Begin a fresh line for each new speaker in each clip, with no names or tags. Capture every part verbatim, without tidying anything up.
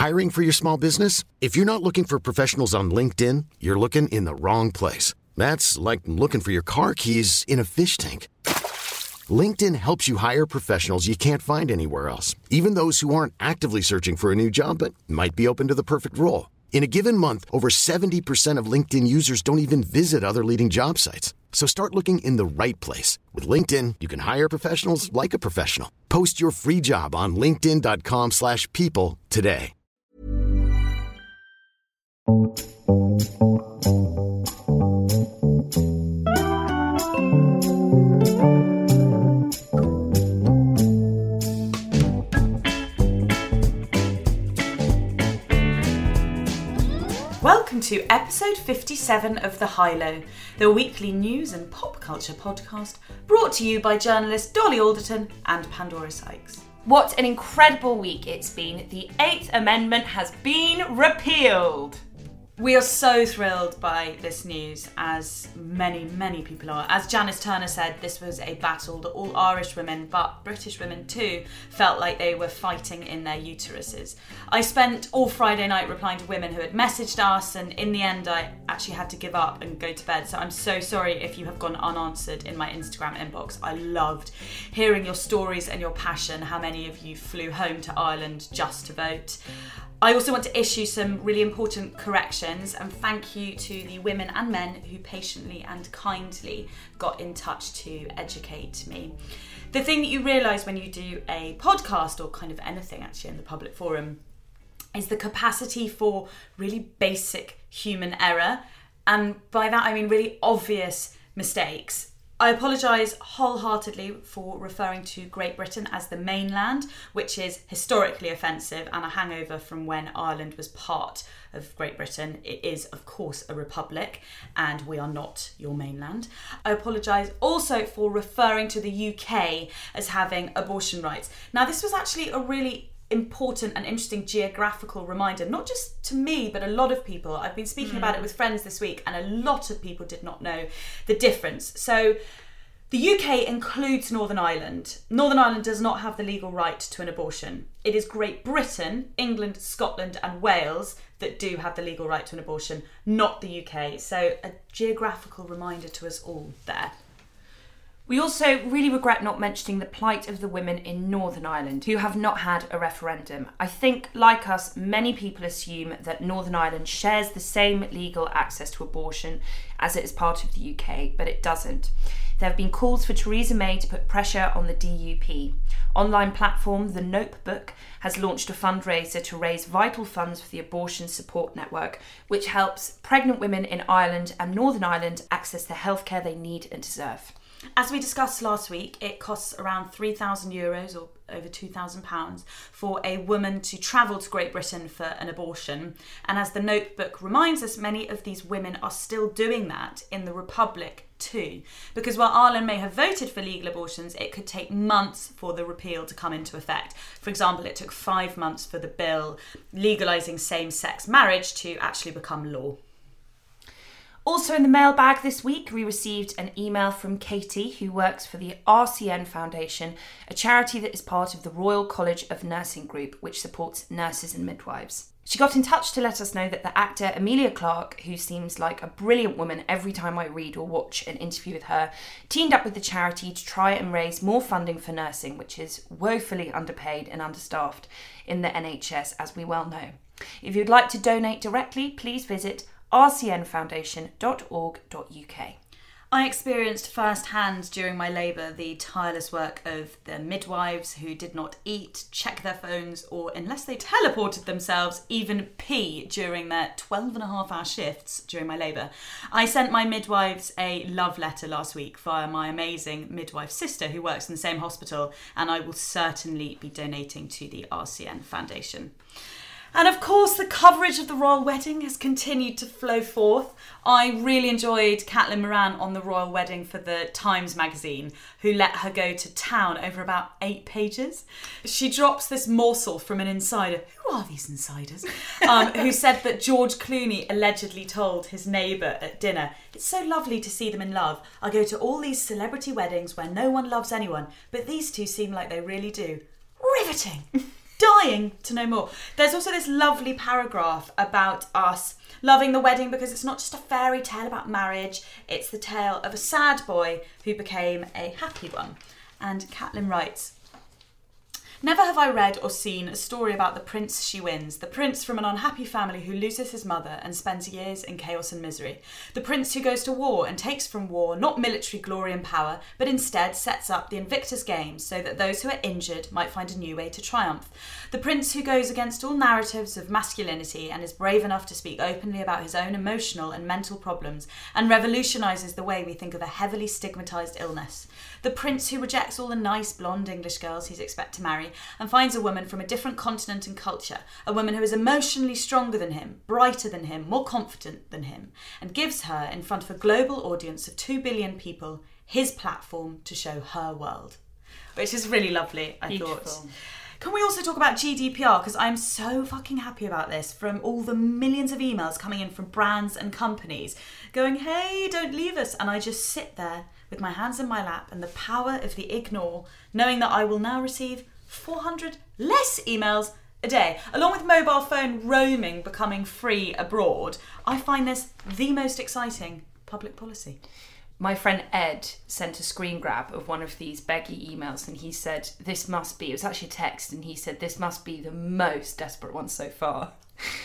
Hiring for your small business? If you're not looking for professionals on LinkedIn, you're looking in the wrong place. That's like looking for your car keys in a fish tank. LinkedIn helps you hire professionals you can't find anywhere else, even those who aren't actively searching for a new job but might be open to the perfect role. In a given month, over seventy percent of LinkedIn users don't even visit other leading job sites. So start looking in the right place. With LinkedIn, you can hire professionals like a professional. Post your free job on linkedin.com slash people today.
Welcome to episode fifty-seven of The High Low, the weekly news and pop culture podcast brought to you by journalists Dolly Alderton and Pandora Sykes.
What an incredible week it's been. The Eighth Amendment has been repealed.
We are so thrilled by this news, as many, many people are. As Janice Turner said, this was a battle that all Irish women, but British women too, felt like they were fighting in their uteruses. I spent all Friday night replying to women who had messaged us, and in the end I actually had to give up and go to bed. So I'm so sorry if you have gone unanswered in my Instagram inbox. I loved hearing your stories and your passion, how many of you flew home to Ireland just to vote. I also want to issue some really important corrections and thank you to the women and men who patiently and kindly got in touch to educate me. The thing that you realise when you do a podcast, or kind of anything actually in the public forum, is the capacity for really basic human error. And by that I mean really obvious mistakes. I apologise wholeheartedly for referring to Great Britain as the mainland, which is historically offensive and a hangover from when Ireland was part of Great Britain. It is, of course, a republic, and we are not your mainland. I apologise also for referring to the U K as having abortion rights. Now, this was actually a really important and interesting geographical reminder, not just to me, but a lot of people. I've been speaking mm. about it with friends this week, and a lot of people did not know the difference. So the U K includes Northern Ireland. Northern Ireland does not have the legal right to an abortion. It is Great Britain, England, Scotland and Wales that do have the legal right to an abortion, not the U K. So a geographical reminder to us all there.
We also really regret not mentioning the plight of the women in Northern Ireland who have not had a referendum. I think, like us, many people assume that Northern Ireland shares the same legal access to abortion as it is part of the U K, but it doesn't. There have been calls for Theresa May to put pressure on the D U P. Online platform The Notebook has launched a fundraiser to raise vital funds for the Abortion Support Network, which helps pregnant women in Ireland and Northern Ireland access the healthcare they need and deserve.
As we discussed last week, it costs around three thousand euros or over two thousand pounds for a woman to travel to Great Britain for an abortion. And as the Notebook reminds us, many of these women are still doing that in the Republic too. Because while Ireland may have voted for legal abortions, it could take months for the repeal to come into effect. For example, it took five months for the bill legalising same-sex marriage to actually become law.
Also in the mailbag this week, we received an email from Katie, who works for the R C N Foundation, a charity that is part of the Royal College of Nursing Group, which supports nurses and midwives. She got in touch to let us know that the actor Emilia Clarke, who seems like a brilliant woman every time I read or watch an interview with her, teamed up with the charity to try and raise more funding for nursing, which is woefully underpaid and understaffed in the N H S, as we well know. If you'd like to donate directly, please visit r c n foundation dot org dot u k.
I experienced firsthand during my labour the tireless work of the midwives who did not eat, check their phones, or, unless they teleported themselves, even pee during their twelve and a half hour shifts during my labour. I sent my midwives a love letter last week via my amazing midwife sister who works in the same hospital, and I will certainly be donating to the R C N Foundation. And of course, the coverage of the royal wedding has continued to flow forth. I really enjoyed Caitlin Moran on the royal wedding for the Times magazine, who let her go to town over about eight pages. She drops this morsel from an insider. Who are these insiders? Um, who said that George Clooney allegedly told his neighbour at dinner, "It's so lovely to see them in love. I go to all these celebrity weddings where no one loves anyone, but these two seem like they really do." Riveting! dying to know more. There's also this lovely paragraph about us loving the wedding because it's not just a fairy tale about marriage, it's the tale of a sad boy who became a happy one. And Caitlin writes, never have I read or seen a story about the prince she wins, the prince from an unhappy family who loses his mother and spends years in chaos and misery, the prince who goes to war and takes from war not military glory and power, but instead sets up the Invictus Games so that those who are injured might find a new way to triumph, the prince who goes against all narratives of masculinity and is brave enough to speak openly about his own emotional and mental problems and revolutionises the way we think of a heavily stigmatised illness, the prince who rejects all the nice blonde English girls he's expected to marry and finds a woman from a different continent and culture, a woman who is emotionally stronger than him, brighter than him, more confident than him, and gives her, in front of a global audience of two billion people, his platform to show her world. Which is really lovely, I Beautiful. thought. Can we also talk about G D P R? Because I'm so fucking happy about this from all the millions of emails coming in from brands and companies going, hey, don't leave us. And I just sit there with my hands in my lap and the power of the ignore, knowing that I will now receive four hundred less emails a day. Along with mobile phone roaming becoming free abroad, I find this the most exciting public policy.
My friend Ed sent a screen grab of one of these beggy emails and he said, this must be, it was actually a text, and he said, this must be the most desperate one so far.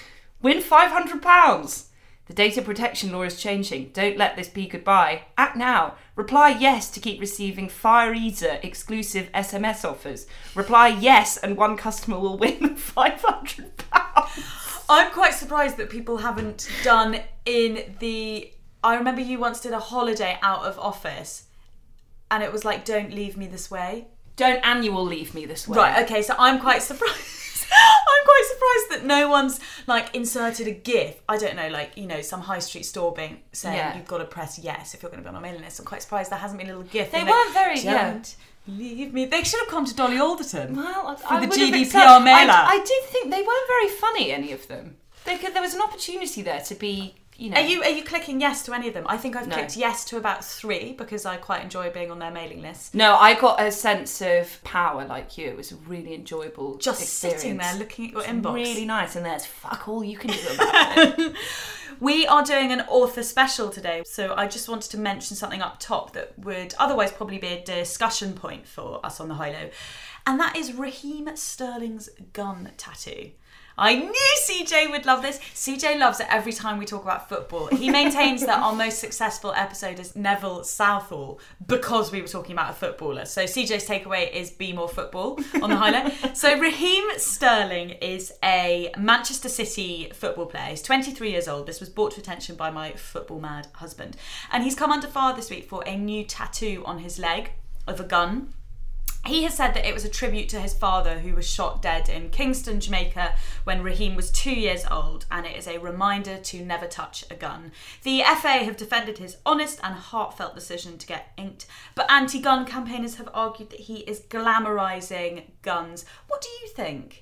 Win five hundred pounds! The data protection law is changing. Don't let this be goodbye. Act now. Reply yes to keep receiving FireEaser exclusive S M S offers. Reply yes and one customer will win five hundred pounds.
I'm quite surprised that people haven't done in the... I remember you once did a holiday out of office and it was like, don't leave me this way.
Don't annual leave me this way.
Right, okay, so I'm quite surprised. I'm quite surprised that no one's like inserted a GIF. I don't know, like, you know, some high street store being saying yeah. you've got to press yes if you're going to be on a mailing list. I'm quite surprised there hasn't been a little GIF.
They weren't very,
don't
yeah.
leave me. They should have come to Dolly Alderton.
Well,
for
I
the
would
G D
have
P R mailer.
I, I did think they weren't very funny, any of them. They could, there was an opportunity there to be. You know.
Are you are you clicking yes to any of them? I think I've
no.
clicked yes to about three because I quite enjoy being on their mailing list.
No, I got a sense of power like you. It was a really enjoyable
Just
experience.
sitting there looking at your
it's
inbox.
Really nice, and there's fuck all you can do about it.
We are doing an author special today, so I just wanted to mention something up top that would otherwise probably be a discussion point for us on the High Low, and that is Raheem Sterling's gun tattoo. I knew C J would love this. C J loves it every time we talk about football. He maintains that our most successful episode is Neville Southall because we were talking about a footballer. So C J's takeaway is be more football on the highlight. So Raheem Sterling is a Manchester City football player. He's twenty-three years old. This was brought to attention by my football mad husband. And he's come under fire this week for a new tattoo on his leg of a gun. He has said that it was a tribute to his father who was shot dead in Kingston, Jamaica when Raheem was two years old, and it is a reminder to never touch a gun. The F A have defended his honest and heartfelt decision to get inked, but anti-gun campaigners have argued that he is glamorising guns. What do you think?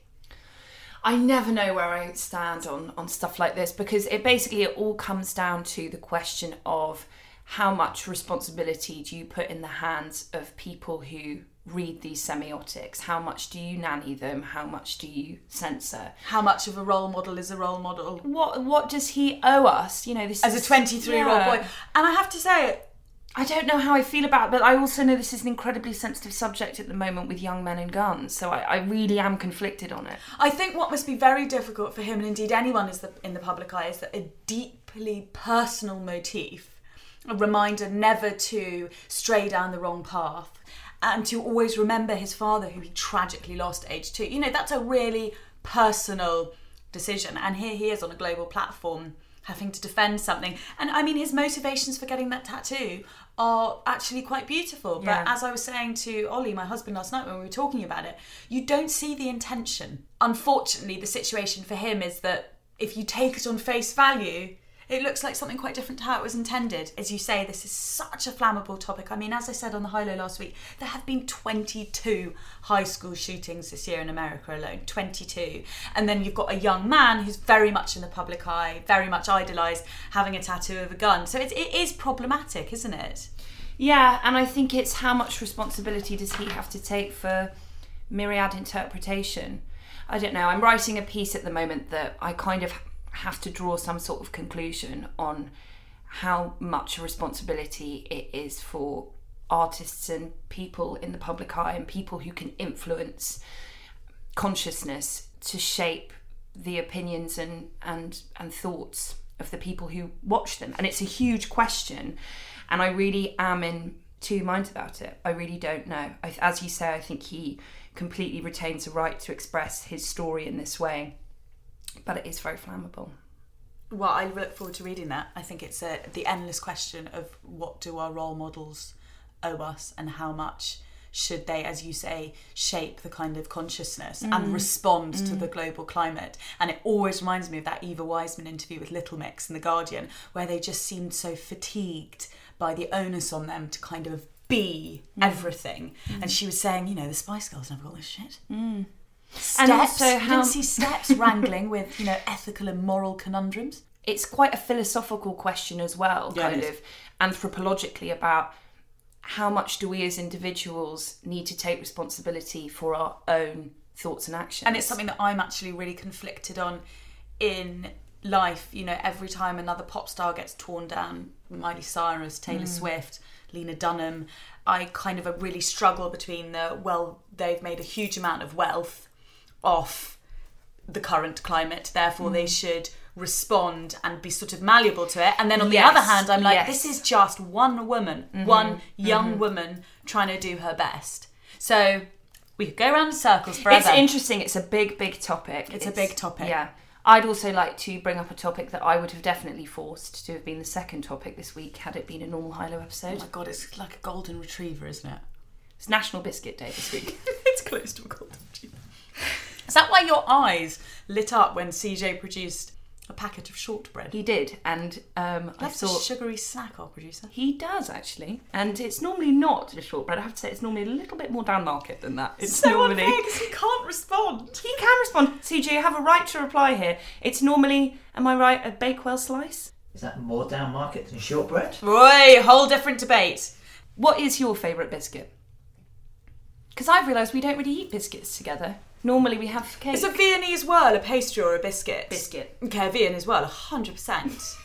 I never know where I stand on, on stuff like this because it basically it all comes down to the question of how much responsibility do you put in the hands of people who read these semiotics? How much do you nanny them? How much do you censor?
How much of a role model is a role model?
What what does he owe us? You know, this
as
is,
a twenty-three-year-old
yeah.
boy. And I have to say,
I don't know how I feel about it, but I also know this is an incredibly sensitive subject at the moment with young men and guns, so I, I really am conflicted on it.
I think what must be very difficult for him, and indeed anyone is the, in the public eye, is that a deeply personal motif, a reminder never to stray down the wrong path, and to always remember his father, who he tragically lost at age two. You know, that's a really personal decision. And here he is on a global platform having to defend something. And I mean, his motivations for getting that tattoo are actually quite beautiful.
Yeah.
But as I was saying to Ollie, my husband, last night when we were talking about it, you don't see the intention. Unfortunately, the situation for him is that if you take it on face value, it looks like something quite different to how it was intended. As you say, this is such a flammable topic. I mean, as I said on the High Low last week, there have been twenty-two high school shootings this year in America alone. twenty-two. And then you've got a young man who's very much in the public eye, very much idolised, having a tattoo of a gun. So it's, it is problematic, isn't it?
Yeah, and I think it's how much responsibility does he have to take for myriad interpretation. I don't know. I'm writing a piece at the moment that I kind of have to draw some sort of conclusion on how much a responsibility it is for artists and people in the public eye and people who can influence consciousness to shape the opinions and, and, and thoughts of the people who watch them. And it's a huge question, and I really am in two minds about it. I really don't know. I, as you say, I think he completely retains the right to express his story in this way, but it is very flammable.
Well, I look forward to reading that. I think it's a, the endless question of what do our role models owe us, and how much should they, as you say, shape the kind of consciousness mm. and respond mm. to the global climate. And it always reminds me of that Eva Wiseman interview with Little Mix in The Guardian, where they just seemed so fatigued by the onus on them to kind of be mm. everything. Mm. And she was saying, you know, the Spice Girls never got this shit. Mm. Steps, and also how... you didn't see Steps wrangling with, you know, ethical and moral conundrums.
It's quite a philosophical question as well, yeah, kind of anthropologically, about how much do we as individuals need to take responsibility for our own thoughts and actions.
And it's something that I'm actually really conflicted on in life. You know, every time another pop star gets torn down, Miley Cyrus, Taylor mm. Swift, Lena Dunham, I kind of really struggle between the, well, they've made a huge amount of wealth off the current climate, therefore mm. they should respond and be sort of malleable to it. And then on yes. the other hand, I'm like, yes. this is just one woman, mm-hmm. one young mm-hmm. woman trying to do her best. So we could go around in circles forever.
It's interesting. It's a big, big topic.
It's, it's a big topic.
Yeah. I'd also like to bring up a topic that I would have definitely forced to have been the second topic this week had it been a normal Hilo episode.
Oh my God, it's like a golden retriever, isn't it?
It's National Biscuit Day this week.
It's close to a golden retriever. Is that why your eyes lit up when C J produced a packet of shortbread?
He did, and um, I
That's
thought...
a sugary snack, our producer.
He does, actually. And it's normally not a shortbread. I have to say, it's normally a little bit more down market than that.
It's so normally... unfair, because he can't respond.
He can respond. C J, you have a right to reply here. It's normally, am I right, a Bakewell slice?
Is that more down market than shortbread?
Roy, whole different debate.
What is your favourite biscuit? Because I've realised we don't really eat biscuits together. Normally we have cake.
It's a Viennese whirl, a pastry or a biscuit?
Biscuit.
Okay, a Viennese whirl, one hundred percent.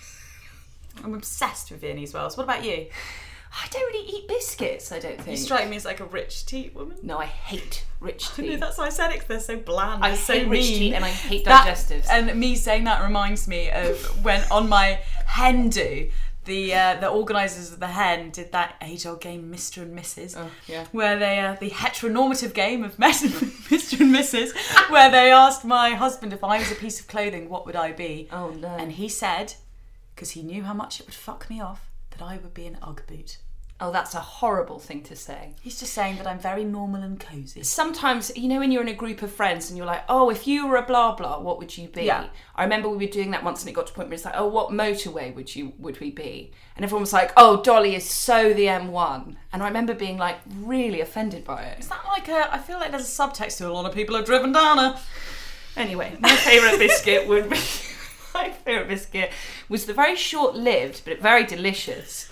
I'm obsessed with Viennese whirls. What about you?
I don't really eat biscuits, I don't think.
You strike me as like a rich teat woman.
No, I hate rich tea.
I know, that's why I said it, because they're so bland.
I
they're
hate
so
rich
mean.
tea and I hate
that,
digestives.
And me saying that reminds me of when on my hen do, the uh, the organisers of the hen did that age-old game Mister and Missus
Oh, yeah.
Where they uh, the heteronormative game of Mister and Missus where they asked my husband, if I was a piece of clothing, what would I be?
Oh no.
And he said, because he knew how much it would fuck me off, that I would be an Ugg boot.
Oh, that's a horrible thing to say.
He's just saying that I'm very normal and cosy.
Sometimes, you know, when you're in a group of friends and you're like, oh, if you were a blah blah, what would you be?
Yeah.
I remember we were doing that once and it got to a point where it's like, oh, what motorway would you would we be? And everyone was like, oh, Dolly is so the M one. And I remember being like really offended by it.
Is that like a, I feel like there's a subtext to a lot of people have driven down her.
Anyway, my favourite biscuit would be, my favourite biscuit was the very short-lived but very delicious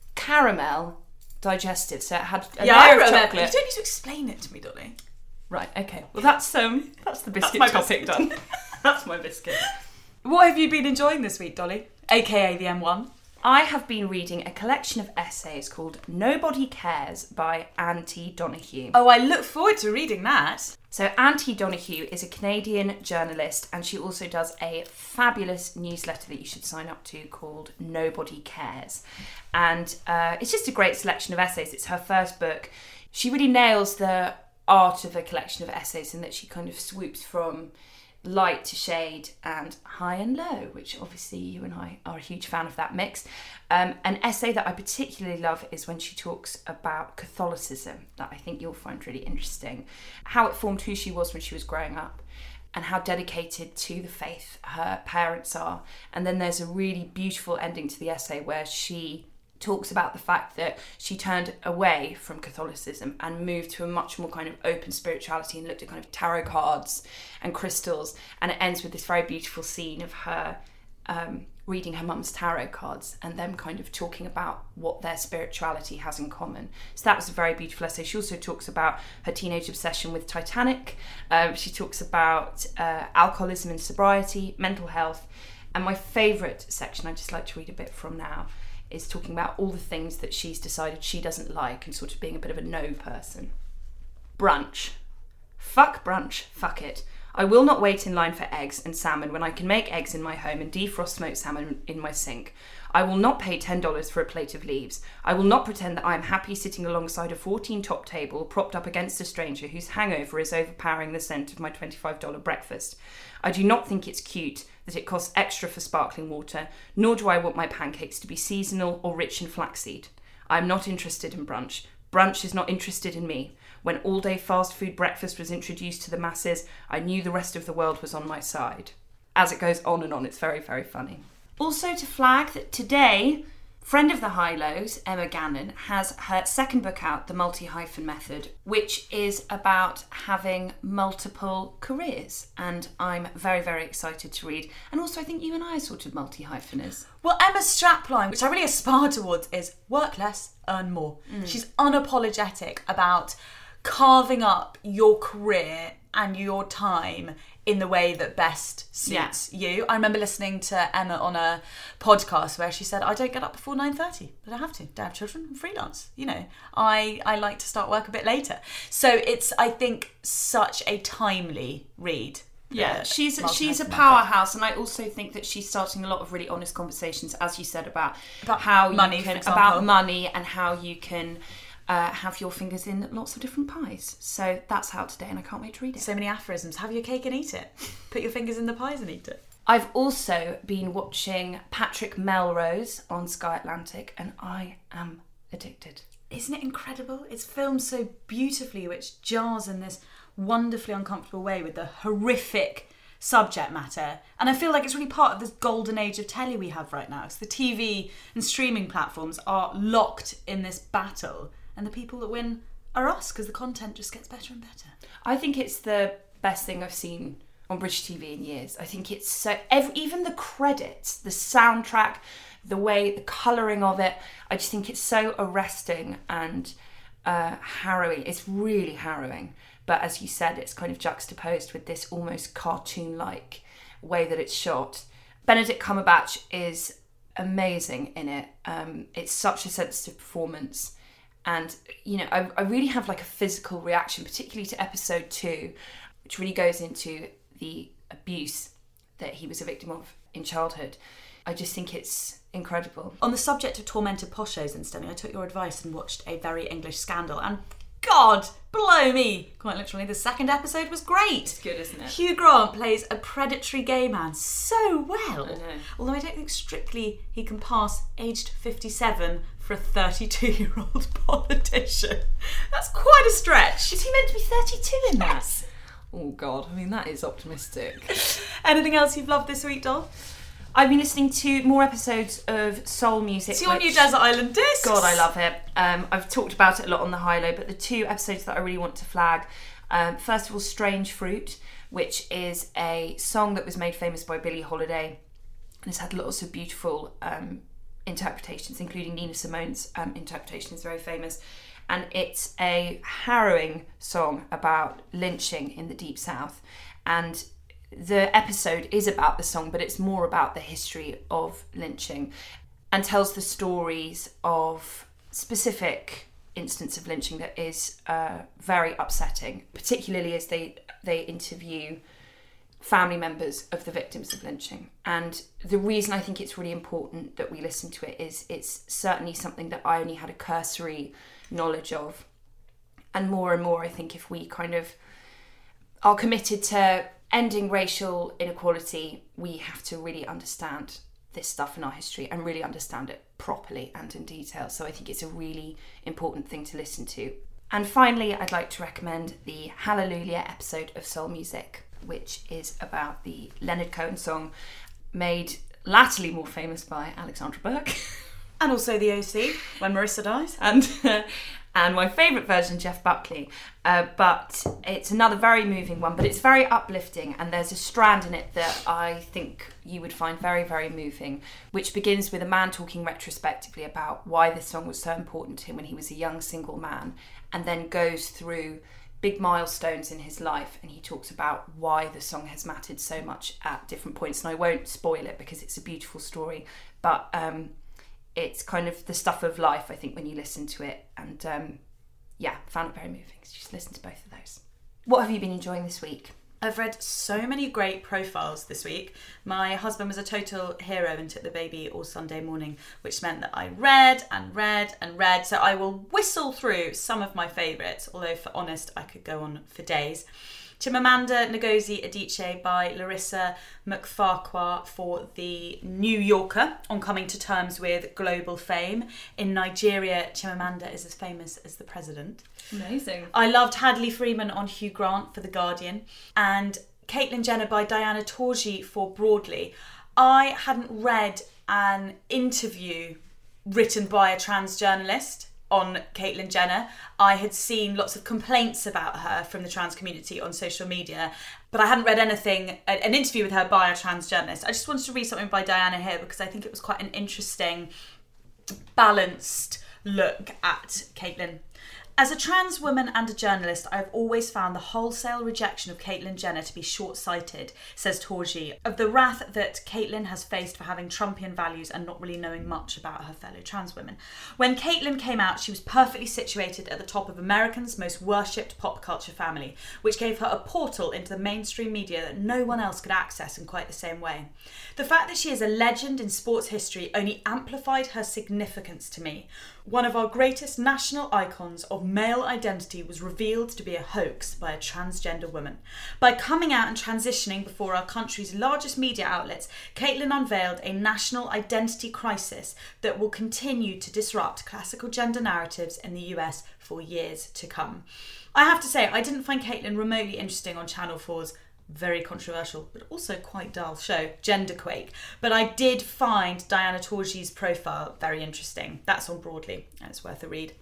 caramel digestive, so it had a
yeah,
layer
I
of
chocolate.
chocolate.
You don't need to explain it to me, Dolly.
Right, okay. Well, that's um, that's the biscuit
that's my
topic
biscuit.
done. That's my biscuit.
What have you been enjoying this week, Dolly? A K A the M one.
I have been reading a collection of essays called Nobody Cares by Anne T. Donoghue.
Oh, I look forward to reading that.
So Anne T. Donoghue is a Canadian journalist, and she also does a fabulous newsletter that you should sign up to called Nobody Cares. And uh, it's just a great selection of essays. It's her first book. She really nails the art of a collection of essays in that she kind of swoops from light to shade and high and low, which obviously you and I are a huge fan of that mix. Um, an essay that I particularly love is when she talks about Catholicism, that I think you'll find really interesting. How it formed who she was when she was growing up and how dedicated to the faith her parents are. And then there's a really beautiful ending to the essay where she talks about the fact that she turned away from Catholicism and moved to a much more kind of open spirituality and looked at kind of tarot cards and crystals. And it ends with this very beautiful scene of her um, reading her mum's tarot cards and them kind of talking about what their spirituality has in common. So that was a very beautiful essay. She also talks about her teenage obsession with Titanic. Uh, she talks about uh, alcoholism and sobriety, mental health. And my favourite section I just like to read a bit from now is talking about all the things that she's decided she doesn't like and sort of being a bit of a no person. Brunch. Fuck brunch. Fuck it. I will not wait in line for eggs and salmon when I can make eggs in my home and defrost smoked salmon in my sink. I will not pay ten dollars for a plate of leaves. I will not pretend that I am happy sitting alongside a fourteen-top table propped up against a stranger whose hangover is overpowering the scent of my twenty-five dollars breakfast. I do not think it's cute that it costs extra for sparkling water, nor do I want my pancakes to be seasonal or rich in flaxseed. I am not interested in brunch. Brunch is not interested in me. When all-day fast food breakfast was introduced to the masses, I knew the rest of the world was on my side. As it goes on and on, it's very, very funny. Also to flag that today, friend of the High Lows, Emma Gannon, has her second book out, The Multi-Hyphen Method, which is about having multiple careers. And I'm very, very excited to read. And also I think you and I are sort of multi-hypheners.
Well, Emma's strapline, which I really aspire towards, is work less, earn more. Mm. She's unapologetic about carving up your career and your time in the way that best suits yeah. you. I remember listening to Emma on a podcast where she said, I don't get up before nine thirty, but I have to. I have children, I'm freelance. You know, I, I like to start work a bit later. So it's, I think, such a timely read.
Yeah, she's she's a powerhouse, and I also think that she's starting a lot of really honest conversations, as you said, about,
about
how
money,
you can, about money and how you can Uh, have your fingers in lots of different pies. So that's out today and I can't wait to read it.
So many aphorisms. Have your cake and eat it. Put your fingers in the pies and eat it.
I've also been watching Patrick Melrose on Sky Atlantic and I am addicted.
Isn't it incredible? It's filmed so beautifully, which jars in this wonderfully uncomfortable way with the horrific subject matter. And I feel like it's really part of this golden age of telly we have right now. So the T V and streaming platforms are locked in this battle. And the people that win are us, because the content just gets better and better.
I think it's the best thing I've seen on British T V in years. I think it's so... Every, even the credits, the soundtrack, the way, the colouring of it, I just think it's so arresting and uh, harrowing. It's really harrowing. But as you said, it's kind of juxtaposed with this almost cartoon-like way that it's shot. Benedict Cumberbatch is amazing in it. Um, it's such a sensitive performance. And, you know, I, I really have like a physical reaction, particularly to episode two, which really goes into the abuse that he was a victim of in childhood. I just think it's incredible.
On the subject of tormented posh shows and stuff, I took your advice and watched A Very English Scandal. And God, blow me, quite literally, the second episode was great.
It's good, isn't it?
Hugh Grant plays a predatory gay man so well.
I know.
Although I don't think strictly he can pass aged fifty-seven for a thirty-two-year-old politician. That's quite a stretch.
Is he meant to be thirty-two in that?
Yes.
Oh God, I mean, that is optimistic.
Anything else you've loved this week, doll?
I've been listening to more episodes of Soul Music.
It's your
which,
new Desert Island Discs.
God, I love it. Um, I've talked about it a lot on the High Low, but the two episodes that I really want to flag, um, first of all, Strange Fruit, which is a song that was made famous by Billie Holiday, and it's had lots of beautiful um, interpretations, including Nina Simone's um, interpretation is very famous. And it's a harrowing song about lynching in the Deep South. And the episode is about the song, but it's more about the history of lynching and tells the stories of specific instance of lynching that is uh, very upsetting, particularly as they, they interview family members of the victims of lynching. And the reason I think it's really important that we listen to it is it's certainly something that I only had a cursory knowledge of. And more and more, I think if we kind of are committed to ending racial inequality, we have to really understand this stuff in our history and really understand it properly and in detail. So I think it's a really important thing to listen to. And finally, I'd like to recommend the Hallelujah episode of Soul Music, which is about the Leonard Cohen song made latterly more famous by Alexandra Burke.
And also the O C, When Marissa Dies.
And uh, and my favourite version, Jeff Buckley. Uh, but it's another very moving one, but it's very uplifting, and there's a strand in it that I think you would find very, very moving, which begins with a man talking retrospectively about why this song was so important to him when he was a young single man, and then goes through big milestones in his life, and he talks about why the song has mattered so much at different points. And I won't spoil it because it's a beautiful story, but um, it's kind of the stuff of life, I think, when you listen to it. And um, yeah, found it very moving. So just listen to both of those. What have you been enjoying this week?
I've read so many great profiles this week. My husband was a total hero and took the baby all Sunday morning, which meant that I read and read and read. So I will whistle through some of my favourites, although for honest, I could go on for days. Chimamanda Ngozi Adichie by Larissa McFarquhar for The New Yorker on coming to terms with global fame. In Nigeria, Chimamanda is as famous as the president.
Amazing.
I loved Hadley Freeman on Hugh Grant for The Guardian, and Caitlyn Jenner by Diana Torgi for Broadly. I hadn't read an interview written by a trans journalist on Caitlyn Jenner. I had seen lots of complaints about her from the trans community on social media, but I hadn't read anything, an interview with her by a trans journalist. I just wanted to read something by Diana here because I think it was quite an interesting, balanced look at Caitlyn. As a trans woman and a journalist, I have always found the wholesale rejection of Caitlyn Jenner to be short-sighted, says Torgi, of the wrath that Caitlyn has faced for having Trumpian values and not really knowing much about her fellow trans women. When Caitlyn came out, she was perfectly situated at the top of Americans' most worshipped pop culture family, which gave her a portal into the mainstream media that no one else could access in quite the same way. The fact that she is a legend in sports history only amplified her significance to me. One of our greatest national icons of male identity was revealed to be a hoax by a transgender woman. By coming out and transitioning before our country's largest media outlets, Caitlyn unveiled a national identity crisis that will continue to disrupt classical gender narratives in the U S for years to come. I have to say, I didn't find Caitlyn remotely interesting on Channel four's very controversial, but also quite dull show, Genderquake. But I did find Diana Torgi's profile very interesting. That's on Broadly, and it's worth a read.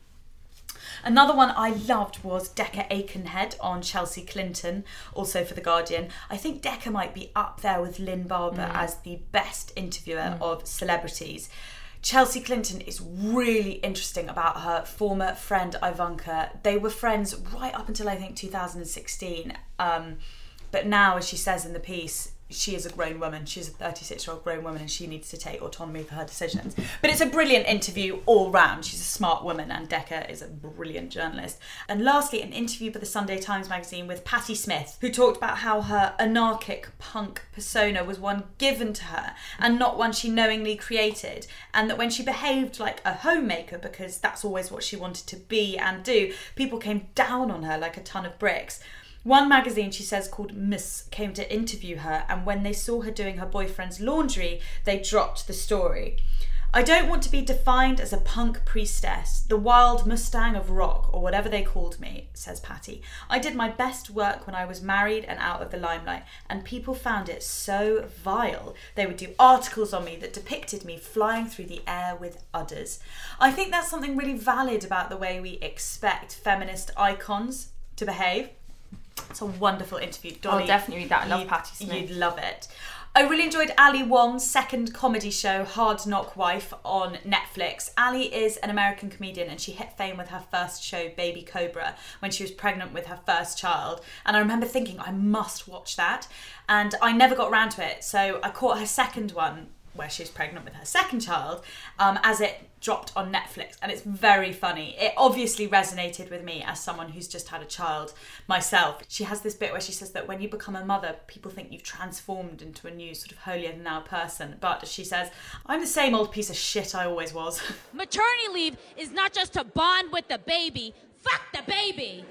Another one I loved was Decca Aikenhead on Chelsea Clinton, also for The Guardian. I think Decca might be up there with Lynn Barber mm. as the best interviewer mm. of celebrities. Chelsea Clinton is really interesting about her former friend Ivanka. They were friends right up until I think two thousand sixteen. Um, But now, as she says in the piece, she is a grown woman. She's a thirty-six-year-old grown woman and she needs to take autonomy for her decisions. But it's a brilliant interview all round. She's a smart woman and Decca is a brilliant journalist. And lastly, an interview for the Sunday Times magazine with Patti Smith, who talked about how her anarchic punk persona was one given to her and not one she knowingly created. And that when she behaved like a homemaker, because that's always what she wanted to be and do, people came down on her like a ton of bricks. One magazine, she says, called Miss, came to interview her, and when they saw her doing her boyfriend's laundry, they dropped the story. I don't want to be defined as a punk priestess, the wild Mustang of rock, or whatever they called me, says Patti. I did my best work when I was married and out of the limelight, and people found it so vile. They would do articles on me that depicted me flying through the air with udders. I think that's something really valid about the way we expect feminist icons to behave. It's a wonderful interview. Dolly,
I'll definitely read that. I love Patti Smith.
You'd love it. I really enjoyed Ali Wong's second comedy show, Hard Knock Wife, on Netflix. Ali is an American comedian and she hit fame with her first show, Baby Cobra, when she was pregnant with her first child. And I remember thinking, I must watch that. And I never got around to it. So I caught her second one, where she's pregnant with her second child, um, as it dropped on Netflix, and it's very funny. It obviously resonated with me as someone who's just had a child myself. She has this bit where she says that when you become a mother, people think you've transformed into a new sort of holier-than-thou person, but she says, I'm the same old piece of shit I always was.
Maternity leave is not just to bond with the baby. Fuck the baby!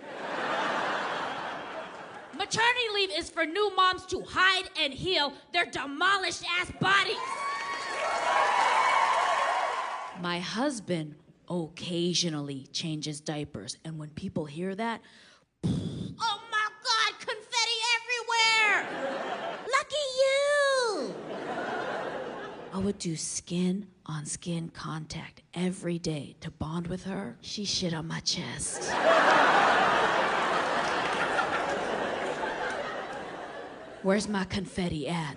Maternity leave is for new moms to hide and heal their demolished ass bodies. My husband occasionally changes diapers, and when people hear that, oh my God, confetti everywhere! Lucky you! I would do skin on skin contact every day to bond with her. She shit on my chest. Where's my confetti at?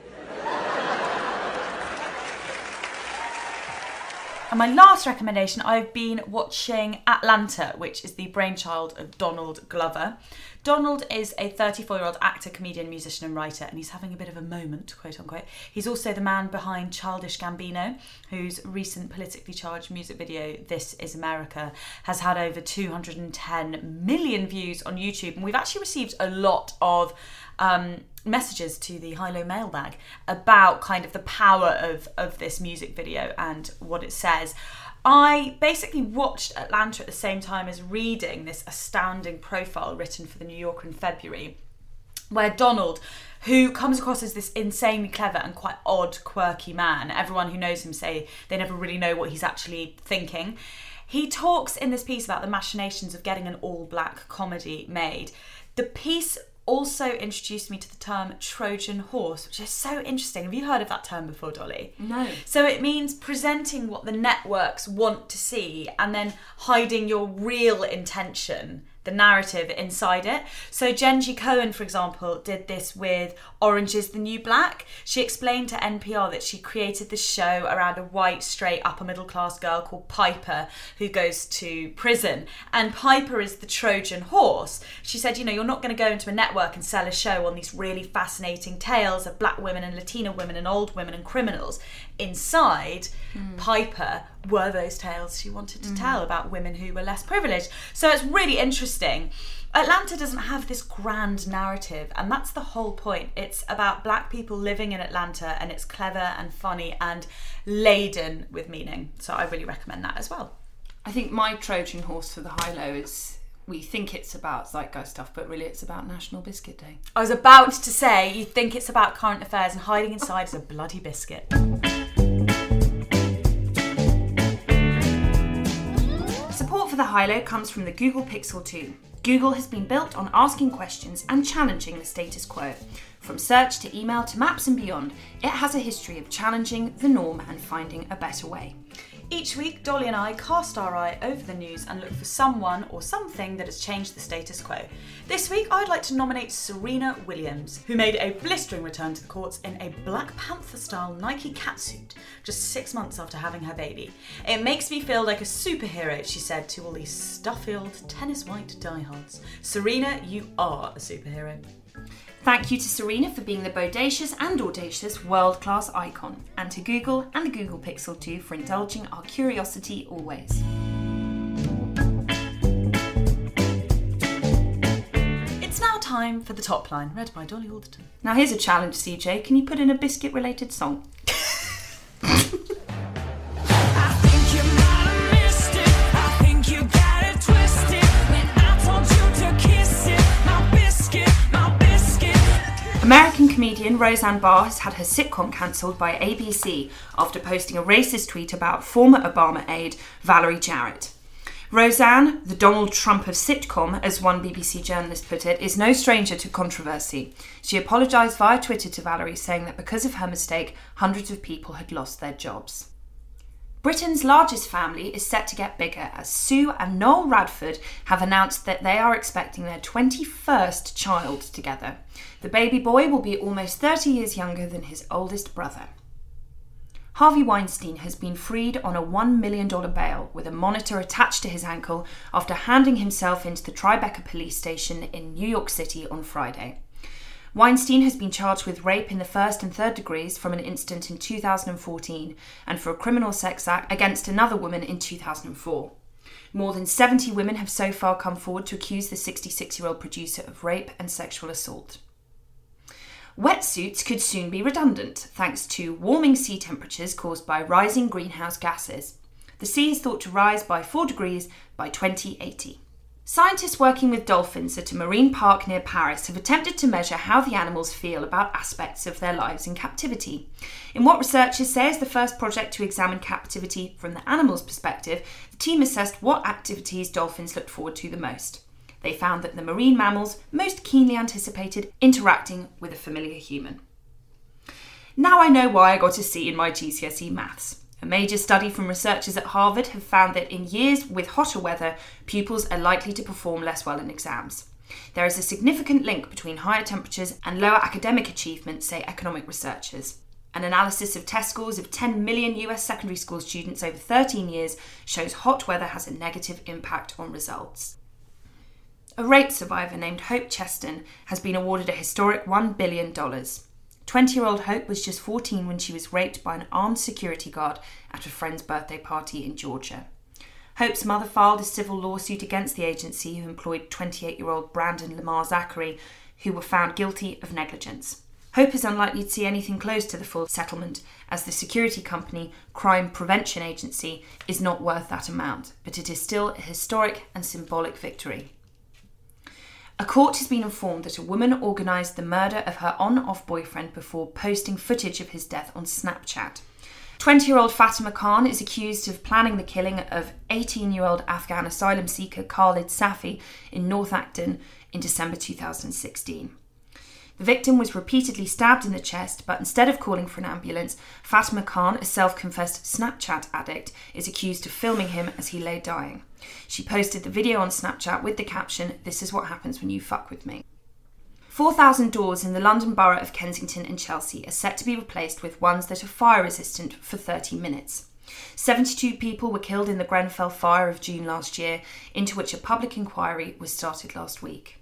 And my last recommendation, I've been watching Atlanta, which is the brainchild of Donald Glover. Donald is a thirty-four-year-old actor, comedian, musician and writer, and he's having a bit of a moment, quote unquote. He's also the man behind Childish Gambino, whose recent politically charged music video, This Is America, has had over two hundred ten million views on YouTube. And we've actually received a lot of um, messages to the High Low mailbag about kind of the power of, of this music video and what it says. I basically watched Atlanta at the same time as reading this astounding profile written for the New Yorker in February, where Donald, who comes across as this insanely clever and quite odd, quirky man, everyone who knows him say they never really know what he's actually thinking. He talks in this piece about the machinations of getting an all-black comedy made. The piece also introduced me to the term Trojan horse, which is so interesting. Have you heard of that term before, Dolly?
No.
So it means presenting what the networks want to see and then hiding your real intention, the narrative inside it. So Jenji Cohen, for example, did this with Orange is the New Black. She explained to N P R that she created the show around a white, straight, upper middle class girl called Piper who goes to prison. And Piper is the Trojan horse. She said, you know, you're not going to go into a network and sell a show on these really fascinating tales of black women and Latina women and old women and criminals. Inside, mm. Piper were those tales she wanted to mm. tell about women who were less privileged. So it's really interesting. Atlanta doesn't have this grand narrative, and that's the whole point. It's about black people living in Atlanta, and it's clever and funny and laden with meaning. So I really recommend that as well.
I think my Trojan horse for the High Low is, we think it's about zeitgeist stuff, but really it's about National Biscuit Day. I
was about to say, you think it's about current affairs, and hiding inside is a bloody biscuit.
Support for the High Low comes from the Google Pixel two. Google has been built on asking questions and challenging the status quo. From search to email to maps and beyond, it has a history of challenging the norm and finding a better way.
Each week, Dolly and I cast our eye over the news and look for someone or something that has changed the status quo. This week, I'd like to nominate Serena Williams, who made a blistering return to the courts in a Black Panther-style Nike catsuit just six months after having her baby. It makes me feel like a superhero, she said to all these stuff-filled, tennis-white diehards. Serena, you are a superhero.
Thank you to Serena for being the bodacious and audacious world-class icon, and to Google and the Google Pixel two for indulging our curiosity always.
It's now time for the top line, read by Dolly Alderton.
Now here's a challenge, C J. Can you put in a biscuit-related song? American comedian Roseanne Barr has had her sitcom cancelled by A B C after posting a racist tweet about former Obama aide Valerie Jarrett. Roseanne, the Donald Trump of sitcom, as one B B C journalist put it, is no stranger to controversy. She apologised via Twitter to Valerie, saying that because of her mistake, hundreds of people had lost their jobs. Britain's largest family is set to get bigger as Sue and Noel Radford have announced that they are expecting their twenty-first child together. The baby boy will be almost thirty years younger than his oldest brother. Harvey Weinstein has been freed on a one million dollars bail with a monitor attached to his ankle after handing himself into the Tribeca police station in New York City on Friday. Weinstein has been charged with rape in the first and third degrees from an incident in two thousand fourteen and for a criminal sex act against another woman in two thousand four. More than seventy women have so far come forward to accuse the sixty-six-year-old producer of rape and sexual assault. Wetsuits could soon be redundant, thanks to warming sea temperatures caused by rising greenhouse gases. The sea is thought to rise by four degrees by twenty eighty. Scientists working with dolphins at a marine park near Paris have attempted to measure how the animals feel about aspects of their lives in captivity. In what researchers say is the first project to examine captivity from the animal's perspective, the team assessed what activities dolphins looked forward to the most. They found that the marine mammals most keenly anticipated interacting with a familiar human. Now I know why I got a C in my G C S E maths. A major study from researchers at Harvard have found that in years with hotter weather, pupils are likely to perform less well in exams. There is a significant link between higher temperatures and lower academic achievement, say economic researchers. An analysis of test scores of ten million U S secondary school students over thirteen years shows hot weather has a negative impact on results. A rape survivor named Hope Cheston has been awarded a historic one billion dollars. twenty-year-old Hope was just fourteen when she was raped by an armed security guard at a friend's birthday party in Georgia. Hope's mother filed a civil lawsuit against the agency who employed twenty-eight-year-old Brandon Lamar Zachary, who were found guilty of negligence. Hope is unlikely to see anything close to the full settlement, as the security company Crime Prevention Agency is not worth that amount, but it is still a historic and symbolic victory. A court has been informed that a woman organised the murder of her on-off boyfriend before posting footage of his death on Snapchat. twenty-year-old Fatima Khan is accused of planning the killing of eighteen-year-old Afghan asylum seeker Khalid Safi in North Acton in December two thousand sixteen. The victim was repeatedly stabbed in the chest, but instead of calling for an ambulance, Fatima Khan, a self-confessed Snapchat addict, is accused of filming him as he lay dying. She posted the video on Snapchat with the caption, "This is what happens when you fuck with me." four thousand doors in the London borough of Kensington and Chelsea are set to be replaced with ones that are fire-resistant for thirty minutes. seventy-two people were killed in the Grenfell fire of June last year, into which a public inquiry was started last week.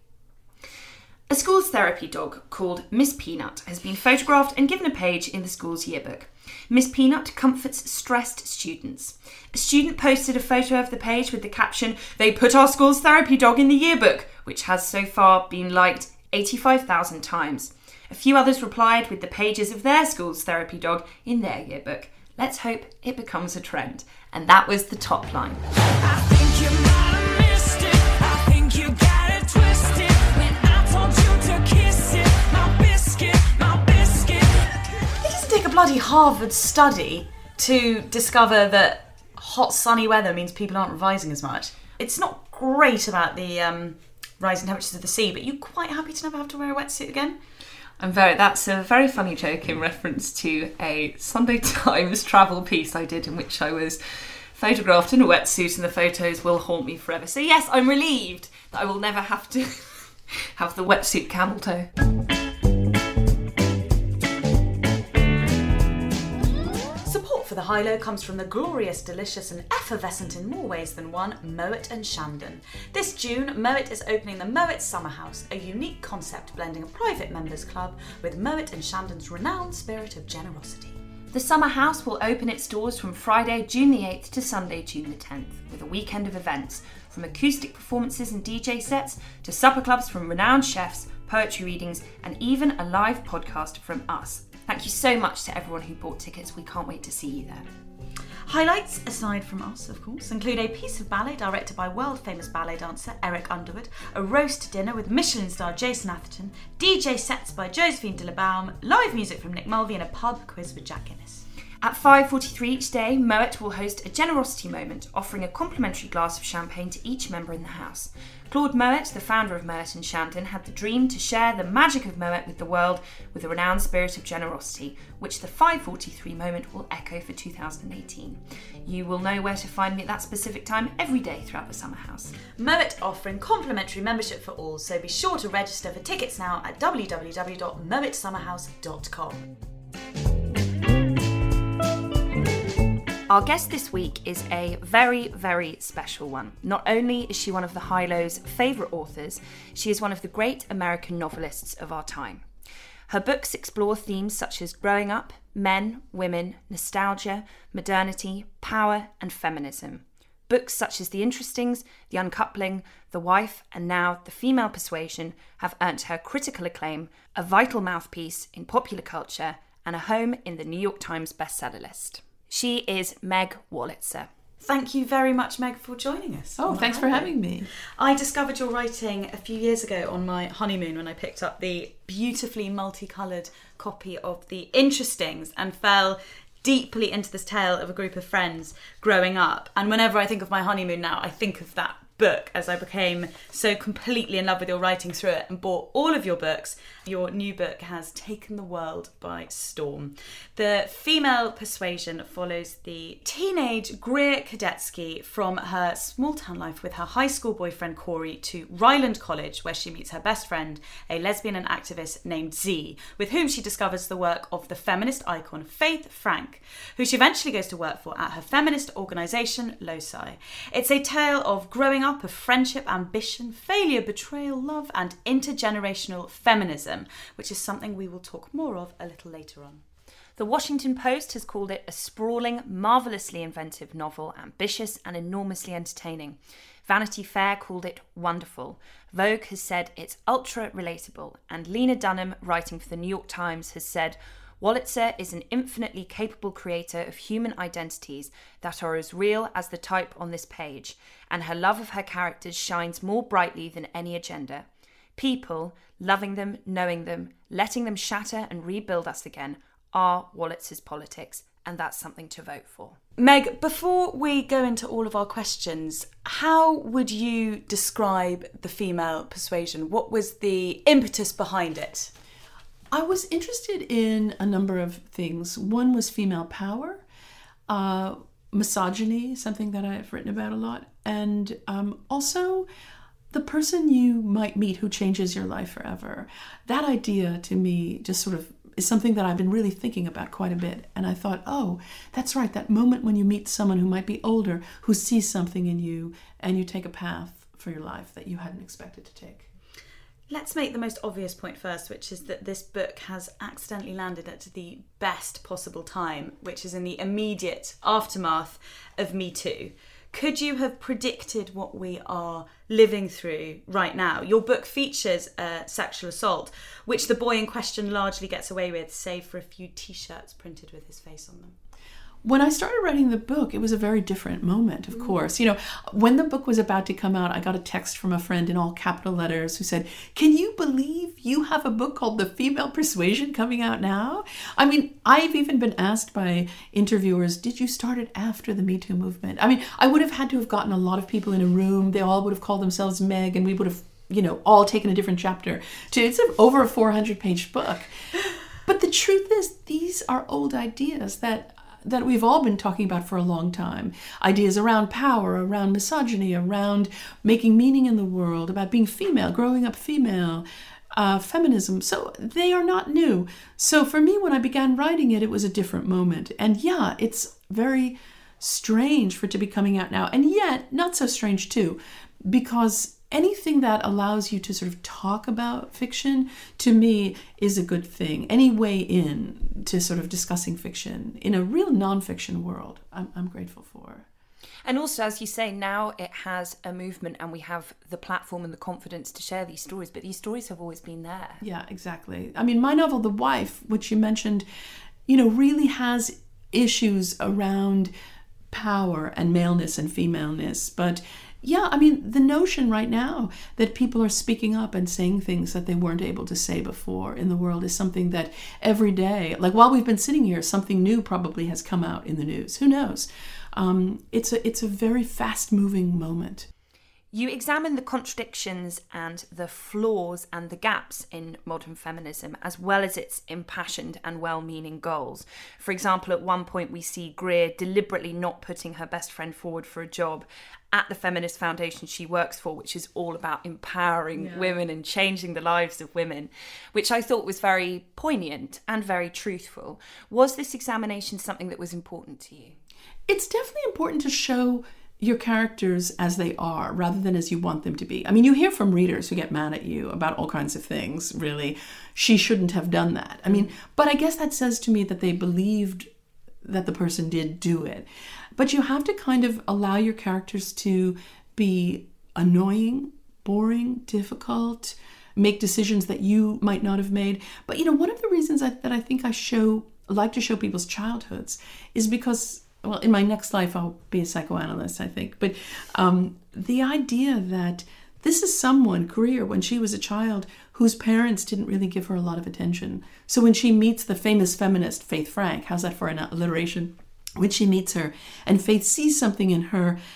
A school's therapy dog called Miss Peanut has been photographed and given a page in the school's yearbook. Miss Peanut comforts stressed students. A student posted a photo of the page with the caption, "They put our school's therapy dog in the yearbook," which has so far been liked eighty-five thousand times. A few others replied with the pages of their school's therapy dog in their yearbook. Let's hope it becomes a trend. And that was the top line.
I think you might have missed it. I think you got it twisted. When I told you to kiss it, my biscuit, my biscuit.
It doesn't take a bloody Harvard study to discover that hot sunny weather means people aren't revising as much. It's not great about the um, rising temperatures of the sea, but you're quite happy to never have to wear a wetsuit again?
I'm very, that's a very funny joke in reference to a Sunday Times travel piece I did in which I was photographed in a wetsuit, and the photos will haunt me forever. So yes, I'm relieved that I will never have to have the wetsuit camel toe.
Support for the high-low comes from the glorious, delicious and effervescent in more ways than one, Moet and Shandon. This June, Moet is opening the Moet Summer House, a unique concept blending a private members club with Moet and Shandon's renowned spirit of generosity.
The Summer House will open its doors from Friday, June the eighth to Sunday, June the tenth, with a weekend of events, from acoustic performances and D J sets to supper clubs from renowned chefs, poetry readings and even a live podcast from us. Thank you so much to everyone who bought tickets. We can't wait to see you there.
Highlights, aside from us, of course, include a piece of ballet directed by world-famous ballet dancer Eric Underwood, a roast dinner with Michelin star Jason Atherton, D J sets by Josephine de la Baume, live music from Nick Mulvey and a pub quiz with Jack Guinness.
At five forty-three each day, Moet will host a generosity moment, offering a complimentary glass of champagne to each member in the house. Claude Moet, the founder of Moet and Shandon, had the dream to share the magic of Moet with the world with a renowned spirit of generosity, which the five forty-three moment will echo for two thousand eighteen. You will know where to find me at that specific time every day throughout the Summer House.
Moet offering complimentary membership for all, so be sure to register for tickets now at w w w dot moet summer house dot com.
Our guest this week is a very, very special one. Not only is she one of the High-Low's favourite authors, she is one of the great American novelists of our time. Her books explore themes such as growing up, men, women, nostalgia, modernity, power and feminism. Books such as The Interestings, The Uncoupling, The Wife and now The Female Persuasion have earned her critical acclaim, a vital mouthpiece in popular culture and a home in the New York Times bestseller list. She is Meg Wolitzer.
Thank you very much, Meg, for joining us.
Oh, thanks for having me.
I discovered your writing a few years ago on my honeymoon when I picked up the beautifully multicoloured copy of The Interestings and fell deeply into this tale of a group of friends growing up. And whenever I think of my honeymoon now, I think of that book, as I became so completely in love with your writing through it and bought all of your books. Your new book has taken the world by storm. The Female Persuasion follows the teenage Greer Kadetsky from her small town life with her high school boyfriend Corey to Ryland College, where she meets her best friend, a lesbian and activist named Z, with whom she discovers the work of the feminist icon Faith Frank, who she eventually goes to work for at her feminist organisation Loci. It's a tale of growing up, of friendship, ambition, failure, betrayal, love and intergenerational feminism, which is something we will talk more of a little later on.
The Washington Post has called it a sprawling, marvellously inventive novel, ambitious and enormously entertaining. Vanity Fair called it wonderful. Vogue has said it's ultra relatable, and Lena Dunham, writing for the New York Times, has said Wolitzer is an infinitely capable creator of human identities that are as real as the type on this page, and her love of her characters shines more brightly than any agenda. People, loving them, knowing them, letting them shatter and rebuild us again, are Wolitzer's politics, and that's something to vote for.
Meg, before we go into all of our questions, how would you describe The Female Persuasion? What was the impetus behind it?
I was interested in a number of things. One was female power, uh, misogyny, something that I've written about a lot, and um, also the person you might meet who changes your life forever. That idea to me just sort of is something that I've been really thinking about quite a bit. And I thought, oh, that's right, that moment when you meet someone who might be older, who sees something in you, and you take a path for your life that you hadn't expected to take.
Let's make the most obvious point first, which is that this book has accidentally landed at the best possible time, which is in the immediate aftermath of Me Too. Could you have predicted what we are living through right now? Your book features a sexual assault, which the boy in question largely gets away with, save for a few T-shirts printed with his face on them.
When I started writing the book, it was a very different moment, of course. You know, when the book was about to come out, I got a text from a friend in all capital letters who said, "Can you believe you have a book called The Female Persuasion coming out now?" I mean, I've even been asked by interviewers, did you start it after the Me Too movement? I mean, I would have had to have gotten a lot of people in a room. They all would have called themselves Meg, and we would have, you know, all taken a different chapter. To, it's a, over a four hundred page book. But the truth is, these are old ideas that that we've all been talking about for a long time. Ideas around power, around misogyny, around making meaning in the world, about being female, growing up female, uh, feminism. So they are not new. So for me, when I began writing it, it was a different moment. And yeah, it's very strange for it to be coming out now. And yet, not so strange too, because anything that allows you to sort of talk about fiction, to me, is a good thing. Any way in to sort of discussing fiction in a real non-fiction world, I'm, I'm grateful for.
And also, as you say, now it has a movement and we have the platform and the confidence to share these stories, but these stories have always been there.
Yeah, exactly. I mean, my novel, The Wife, which you mentioned, you know, really has issues around power and maleness and femaleness, but yeah, I mean, the notion right now that people are speaking up and saying things that they weren't able to say before in the world is something that every day, like while we've been sitting here, something new probably has come out in the news. Who knows? Um, it's a it's a very fast-moving moment.
You examine the contradictions and the flaws and the gaps in modern feminism, as well as its impassioned and well-meaning goals. For example, at one point we see Greer deliberately not putting her best friend forward for a job at the feminist foundation she works for, which is all about empowering yeah. women and changing the lives of women, which I thought was very poignant and very truthful. Was this examination something that was important to you?
It's definitely important to show your characters as they are rather than as you want them to be. I mean, you hear from readers who get mad at you about all kinds of things, really. She shouldn't have done that. I mean, but I guess that says to me that they believed that the person did do it. But you have to kind of allow your characters to be annoying, boring, difficult, make decisions that you might not have made. But, you know, one of the reasons I, that I think I show, like to show people's childhoods is because, well, in my next life, I'll be a psychoanalyst, I think. But um, the idea that this is someone, Greer, when she was a child, whose parents didn't really give her a lot of attention. So when she meets the famous feminist Faith Frank, how's that for an alliteration? When she meets her and Faith sees something in her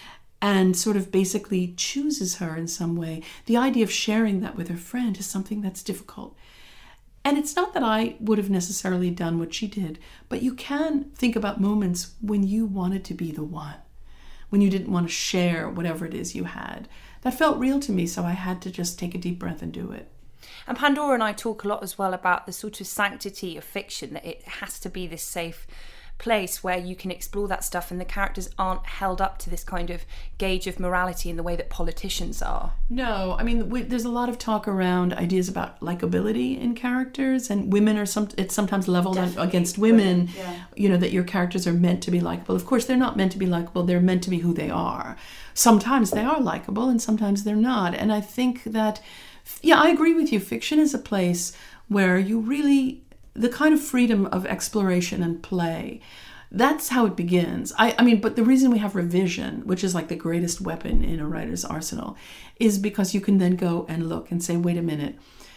and sort of basically chooses her in some way. The idea of sharing that with her friend is something that's difficult. And it's not that I would have necessarily done what she did, but you can think about moments when you wanted to be the one, when you didn't want to share whatever it is you had. That felt real to me, so I had to just take a deep breath and do it.
And Pandora and I talk a lot as well about the sort of sanctity of fiction, that it has to be this safe place where you can explore that stuff and the characters aren't held up to this kind of gauge of morality in the way that politicians are.
No, I mean, we, there's a lot of talk around ideas about likability in characters, and women are some, it's sometimes leveled on, against women,
yeah.
you know, that your characters are meant to be likable. Of course, they're not meant to be likable, they're meant to be who they are. Sometimes they are likable and sometimes they're not. And I think that, yeah, I agree with you. Fiction is a place where you really, the kind of freedom of exploration and play, that's how it begins. I, I mean, but the reason we have revision, which is like the greatest weapon in a writer's arsenal, is because you can then go and look and say, wait a minute,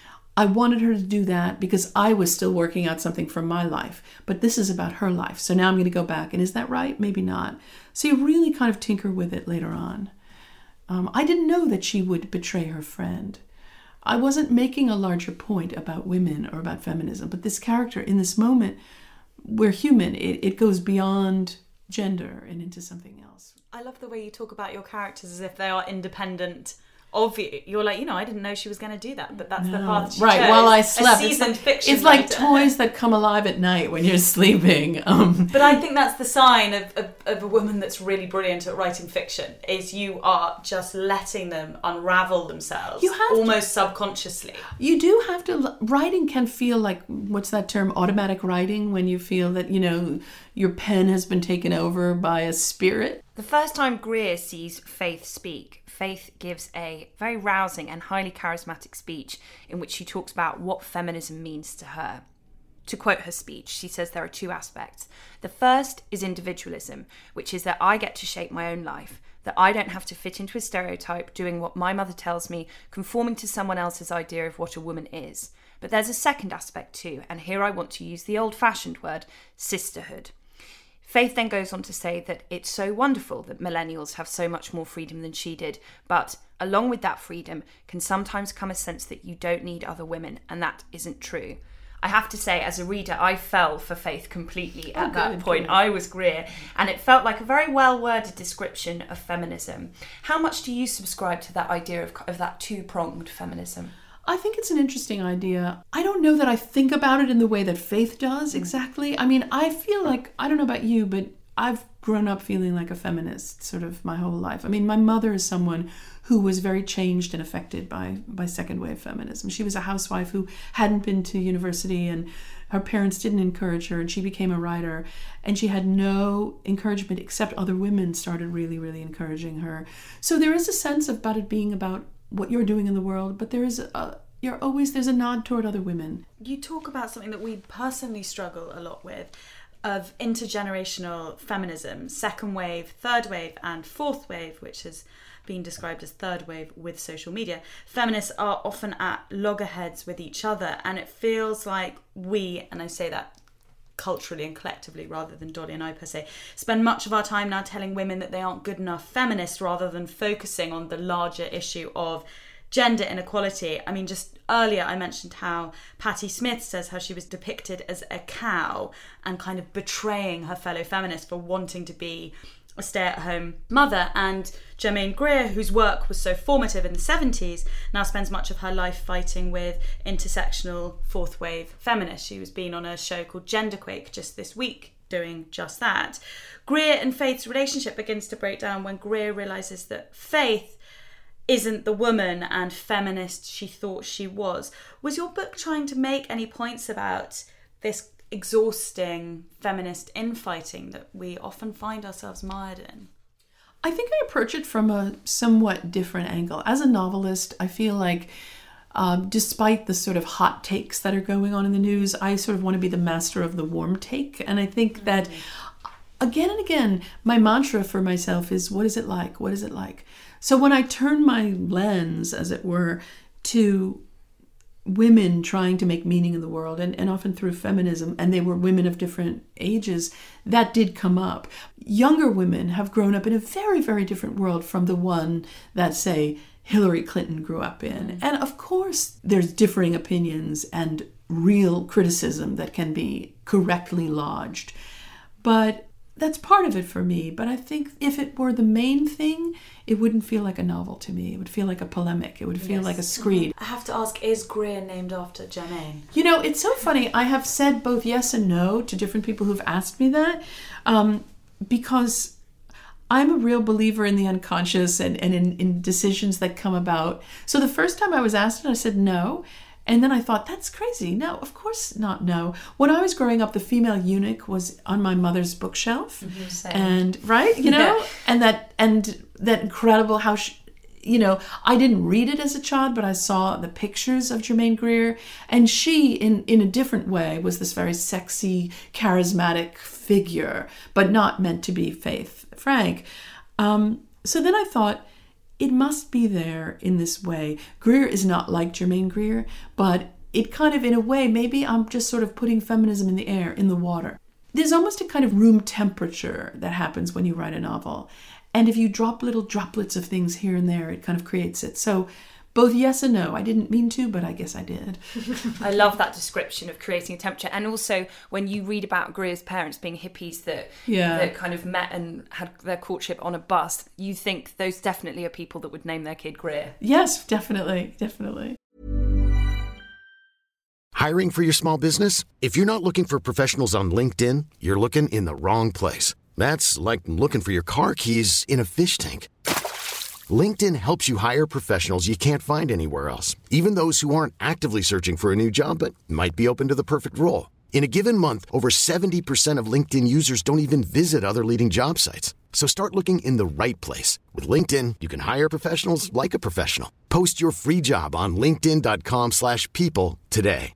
I wanted her to do that because I was still working out something from my life, but this is about her life. So now I'm going to go back. And is that right? Maybe not. So you really kind of tinker with it later on. Um, I didn't know that she would betray her friend. I wasn't making a larger point about women or about feminism, but this character in this moment, we're human. It, it goes beyond gender and into something else.
I love the way you talk about your characters as if they are independent of you. You're like, you know, I didn't know she was going to do that, but that's no. the path she
right,
chose.
while I slept.
A seasoned
it's like,
fiction
it's like
writer.
toys that come alive at night when you're sleeping. Um,
but I think that's the sign of, of, of a woman that's really brilliant at writing fiction, is you are just letting them unravel themselves
you have
almost
to,
subconsciously.
You do have to, writing can feel like, what's that term, automatic writing, when you feel that, you know, your pen has been taken over by a spirit.
The first time Greer sees Faith speak, Faith gives a very rousing and highly charismatic speech in which she talks about what feminism means to her. To quote her speech, she says there are two aspects. The first is individualism, which is that I get to shape my own life, that I don't have to fit into a stereotype, doing what my mother tells me, conforming to someone else's idea of what a woman is. But there's a second aspect too, and here I want to use the old-fashioned word, sisterhood. Faith then goes on to say that it's so wonderful that millennials have so much more freedom than she did, but along with that freedom can sometimes come a sense that you don't need other women, and that isn't true. I have to say, as a reader, I fell for Faith completely at
oh,
that
good,
point.
good.
I was Greer, and it felt like a very well-worded description of feminism. How much do you subscribe to that idea of, of that two-pronged feminism?
I think it's an interesting idea. I don't know that I think about it in the way that Faith does exactly. I mean, I feel like, I don't know about you, but I've grown up feeling like a feminist sort of my whole life. I mean, my mother is someone who was very changed and affected by, by second wave feminism. She was a housewife who hadn't been to university, and her parents didn't encourage her, and she became a writer, and she had no encouragement except other women started really, really encouraging her. So there is a sense about it being about what you're doing in the world, but there is a, you're always, there's a nod toward other women.
You talk about something that we personally struggle a lot with, of intergenerational feminism, second wave, third wave, and fourth wave, which has been described as third wave with social media. Feminists are often at loggerheads with each other, and it feels like we, and I say that culturally and collectively rather than Dolly and I per se, spend much of our time now telling women that they aren't good enough feminists rather than focusing on the larger issue of gender inequality. I mean, just earlier I mentioned how Patti Smith says how she was depicted as a cow and kind of betraying her fellow feminists for wanting to be a stay-at-home mother, and Germaine Greer, whose work was so formative in the seventies, now spends much of her life fighting with intersectional fourth wave feminists. She was being on a show called Genderquake just this week doing just that. Greer and Faith's relationship begins to break down when Greer realises that Faith isn't the woman and feminist she thought she was. Was your book trying to make any points about this exhausting feminist infighting that we often find ourselves mired in?
I think I approach it from a somewhat different angle. As a novelist, I feel like um, despite the sort of hot takes that are going on in the news, I sort of want to be the master of the warm take. And I think that again and again, my mantra for myself is, what is it like? What is it like? So when I turn my lens, as it were, to women trying to make meaning in the world, and, and often through feminism, and they were women of different ages, that did come up. Younger women have grown up in a very, very different world from the one that, say, Hillary Clinton grew up in. And of course, there's differing opinions and real criticism that can be correctly lodged. But that's part of it for me. But I think if it were the main thing, it wouldn't feel like a novel to me. It would feel like a polemic. It would feel
Yes.
like a screed.
I have to ask, is Greer named after Germaine?
You know, it's so funny. I have said both yes and no to different people who've asked me that, um, because I'm a real believer in the unconscious and, and in, in decisions that come about. So the first time I was asked it, I said no. And then I thought, that's crazy. No, of course not no. When I was growing up, The Female Eunuch was on my mother's bookshelf.
same.
And, right, you know,
Yeah.
and that and that incredible how, she, you know, I didn't read it as a child, but I saw the pictures of Germaine Greer. And she, in, in a different way, was this very sexy, charismatic figure, but not meant to be Faith Frank. Um, so then I thought, it must be there in this way. Greer is not like Germaine Greer, but it kind of, in a way, maybe I'm just sort of putting feminism in the air, in the water. There's almost a kind of room temperature that happens when you write a novel. And if you drop little droplets of things here and there, it kind of creates it. So both yes and no. I didn't mean to, but I guess I did.
I love that description of creating a temperature. And also when you read about Greer's parents being hippies that,
Yeah.
that kind of met and had their courtship on a bus, you think those definitely are people that would name their kid Greer.
Yes, definitely, definitely.
Hiring for your small business? If you're not looking for professionals on LinkedIn, you're looking in the wrong place. That's like looking for your car keys in a fish tank. LinkedIn helps you hire professionals you can't find anywhere else, even those who aren't actively searching for a new job but might be open to the perfect role. In a given month, over seventy percent of LinkedIn users don't even visit other leading job sites. So start looking in the right place. With LinkedIn, you can hire professionals like a professional. Post your free job on linkedin.com slash people today.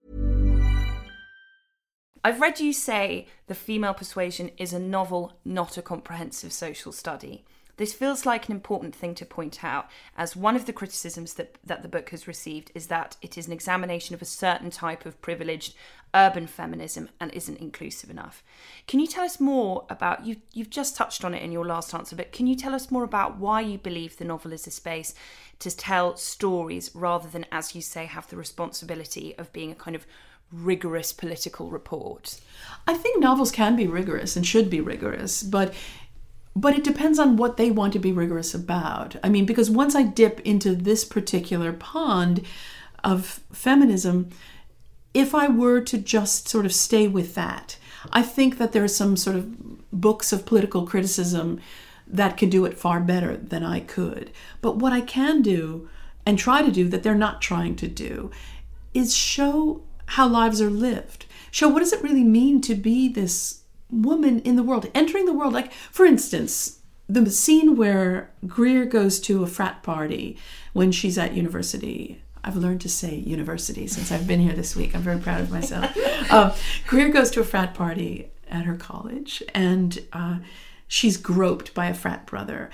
I've read you say The Female Persuasion is a novel, not a comprehensive social study. This feels like an important thing to point out, as one of the criticisms that, that the book has received is that it is an examination of a certain type of privileged urban feminism and isn't inclusive enough. Can you tell us more about, you, you've just touched on it in your last answer, but can you tell us more about why you believe the novel is a space to tell stories rather than, as you say, have the responsibility of being a kind of rigorous political report?
I think novels can be rigorous and should be rigorous, but but it depends on what they want to be rigorous about. I mean, because once I dip into this particular pond of feminism, if I were to just sort of stay with that, I think that there are some sort of books of political criticism that can do it far better than I could. But what I can do and try to do that they're not trying to do is show how lives are lived. Show what does it really mean to be this woman in the world, entering the world. Like, for instance, the scene where Greer goes to a frat party when she's at university. I've learned to say university since I've been here this week. I'm very proud of myself. um, Greer goes to a frat party at her college, and uh, she's groped by a frat brother.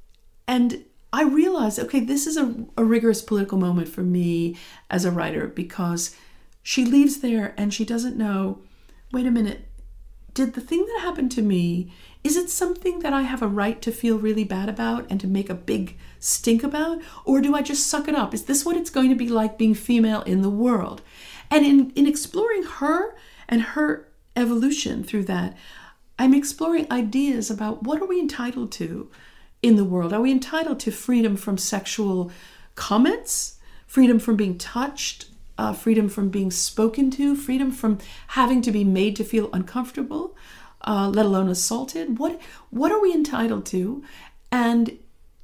And I realized, okay, this is a, a rigorous political moment for me as a writer, because she leaves there and she doesn't know, wait a minute, did the thing that happened to me, is it something that I have a right to feel really bad about and to make a big stink about? Or do I just suck it up? Is this what it's going to be like being female in the world? And in, in exploring her and her evolution through that, I'm exploring ideas about what are we entitled to in the world? Are we entitled to freedom from sexual comments, freedom from being touched, Uh, freedom from being spoken to, freedom from having to be made to feel uncomfortable, uh, let alone assaulted? What what are we entitled to? And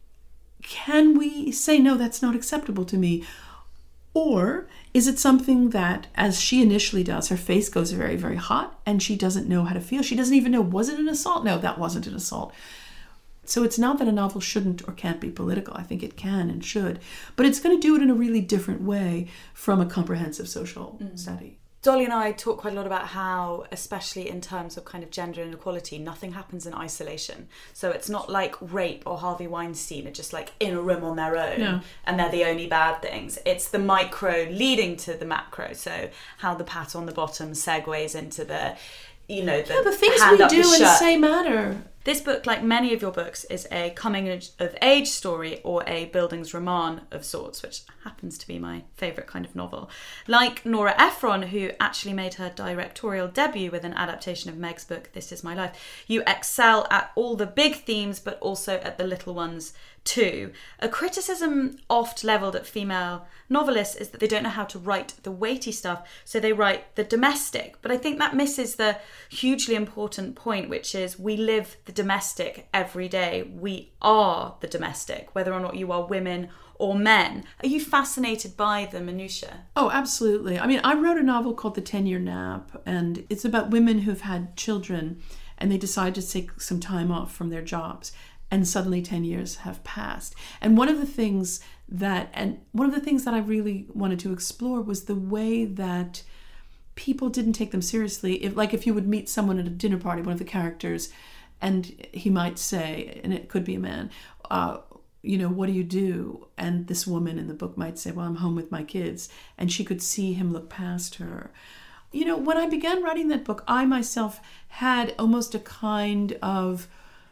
can we say, no, that's not acceptable to me? Or is it something that, as she initially does, her face goes very, very hot and she doesn't know how to feel? She doesn't even know, was it an assault? No, that wasn't an assault. So it's not that a novel shouldn't or can't be political. I think it can and should. But it's going to do it in a really different way from a comprehensive social mm. study.
Dolly and I talk quite a lot about how, especially in terms of kind of gender inequality, nothing happens in isolation. So it's not like rape or Harvey Weinstein are just like in a room on their own
No.
and they're the only bad things. It's the micro leading to the macro. So how the pat on the bottom segues into the, you know, the,
Yeah, the things
hand
we
up the
do and
shirt.
say matter.
This book, like many of your books, is a coming-of-age story or a Bildungsroman of sorts, which happens to be my favourite kind of novel. Like Nora Ephron, who actually made her directorial debut with an adaptation of Meg's book, This Is My Life, you excel at all the big themes, but also at the little ones too. A criticism oft levelled at female novelists is that they don't know how to write the weighty stuff, so they write the domestic. But I think that misses the hugely important point, which is we live the domestic every day. We are the domestic, whether or not you are women or men. Are you fascinated by the minutiae?
Oh, absolutely. I mean, I wrote a novel called The ten-Year Nap, and it's about women who've had children and they decide to take some time off from their jobs, and suddenly ten years have passed. And one of the things that, and one of the things that I really wanted to explore was the way that people didn't take them seriously. If, like, if you would meet someone at a dinner party, one of the characters, and he might say, and it could be a man, uh, you know, what do you do? And this woman in the book might say, well, I'm home with my kids. And she could see him look past her. You know, when I began writing that book, I myself had almost a kind of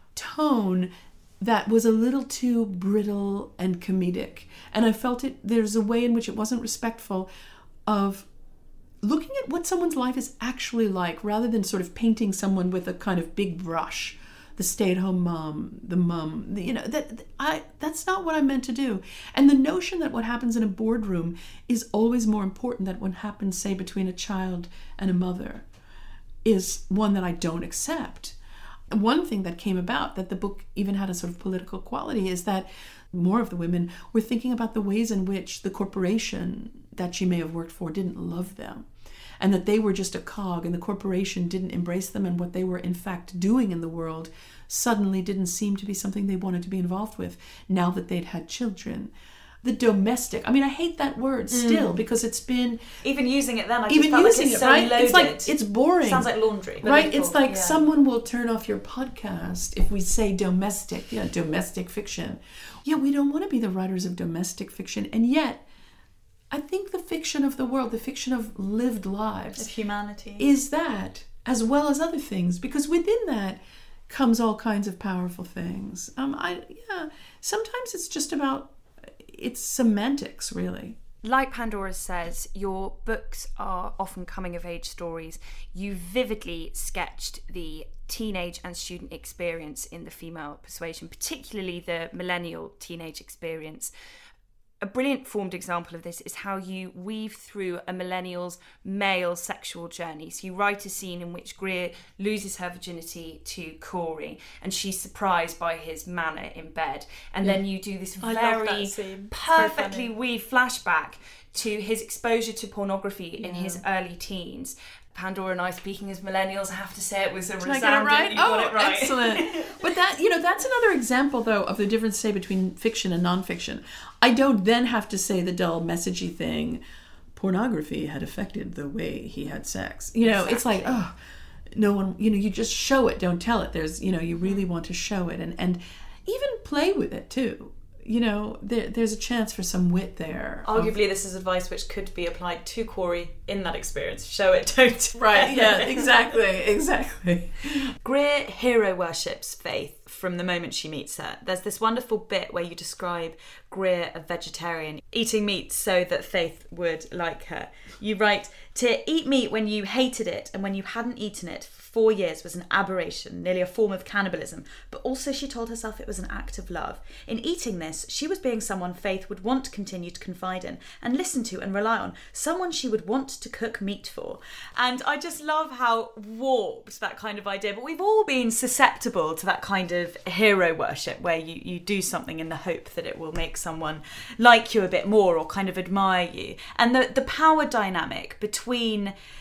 tone that was a little too brittle and comedic. And I felt it, there's a way in which it wasn't respectful of looking at what someone's life is actually like, rather than sort of painting someone with a kind of big brush. The stay-at-home mom, the mum, the, you know, that I that's not what I meant to do. And the notion that what happens in a boardroom is always more important than what happens, say, between a child and a mother is one that I don't accept. One thing that came about, that the book even had a sort of political quality, is that more of the women were thinking about the ways in which the corporation that she may have worked for didn't love them, and that they were just a cog, and the corporation didn't embrace them, and what they were in fact doing in the world suddenly didn't seem to be something they wanted to be involved with now that they'd had children. The domestic, I mean, I hate that word still, because it's been...
Even using it then, I just
Even
felt
using
like it's
it,
so
right?
loaded.
It's like, it's boring.
Sounds like laundry.
Right? It's like
Yeah.
someone will turn off your podcast if we say domestic, yeah, domestic fiction. Yeah, we don't want to be the writers of domestic fiction. And yet, I think the fiction of the world, the fiction of lived lives,
Of humanity.
is that, as well as other things, because within that comes all kinds of powerful things. Um, I yeah, sometimes it's just about, it's semantics, really.
Like Pandora says, your books are often coming-of-age stories. You vividly sketched the teenage and student experience in the female persuasion, particularly the millennial teenage experience. A brilliant formed example of this is how you weave through a millennial's male sexual journey. So you write a scene in which Greer loses her virginity to Corey, and she's surprised by his manner in bed. And then you do this
I love
very
that scene. It's so
perfectly
funny.
weaved flashback to his exposure to pornography in his early teens. Pandora and I, speaking as millennials, I have to say it was a
Did I
resounding,
get it right?
you
Oh,
got it right.
excellent. But that, you know, that's another example, though, of the difference, say, between fiction and nonfiction. I don't then have to say the dull, messagey thing, pornography had affected the way he had sex. You know, it's like, oh, no one, you know, you just show it, don't tell it. There's, you know, you really want to show it, and, and even play with it, too. You know, there, there's a chance for some wit there. of-
Arguably, this is advice which could be applied to Corey in that experience. Show it, don't tell
Right,
it.
yeah, exactly, exactly.
Greer hero worships Faith from the moment she meets her. There's this wonderful bit where you describe Greer, a vegetarian, eating meat so that Faith would like her. You write, to eat meat when you hated it and when you hadn't eaten it for four years was an aberration, nearly a form of cannibalism, but also she told herself it was an act of love. In eating this, she was being someone Faith would want to continue to confide in and listen to and rely on, someone she would want to cook meat for. And I just love how warped that kind of idea, but we've all been susceptible to that kind of hero worship where you, you do something in the hope that it will make someone like you a bit more or kind of admire you. And the, the power dynamic between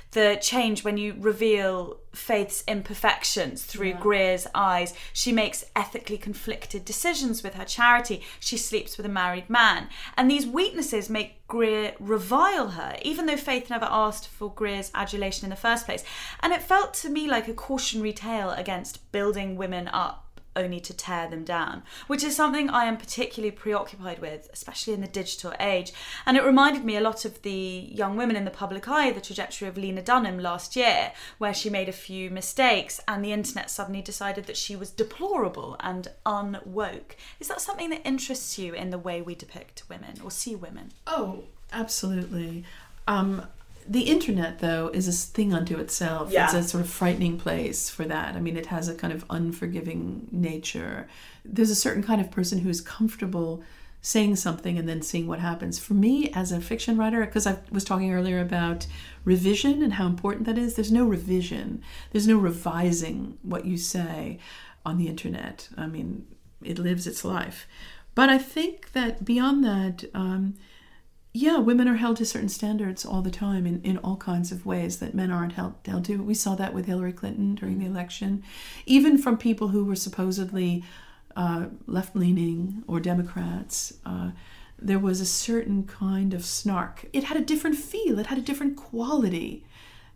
the change when you reveal Faith's imperfections through yeah. Greer's eyes. She makes ethically conflicted decisions with her charity. She sleeps with a married man. And these weaknesses make Greer revile her, even though Faith never asked for Greer's adulation in the first place. And it felt to me like a cautionary tale against building women up only to tear them down, which is something I am particularly preoccupied with, especially in the digital age. And it reminded me a lot of the young women in the public eye, the trajectory of Lena Dunham last year, where she made a few mistakes and the internet suddenly decided that she was deplorable and unwoke. Is that something that interests you in the way we depict women or see women?
Oh, absolutely. Um, The internet, though, is a thing unto itself.
Yeah.
It's a sort of frightening place for that. I mean, it has a kind of unforgiving nature. There's a certain kind of person who's comfortable saying something and then seeing what happens. For me, as a fiction writer, because I was talking earlier about revision and how important that is, there's no revision. There's no revising what you say on the internet. I mean, it lives its life. But I think that beyond that, um, yeah, women are held to certain standards all the time in, in all kinds of ways that men aren't held, held to. We saw that with Hillary Clinton during the election. Even from people who were supposedly uh, left-leaning or Democrats, uh, there was a certain kind of snark. It had a different feel. It had a different quality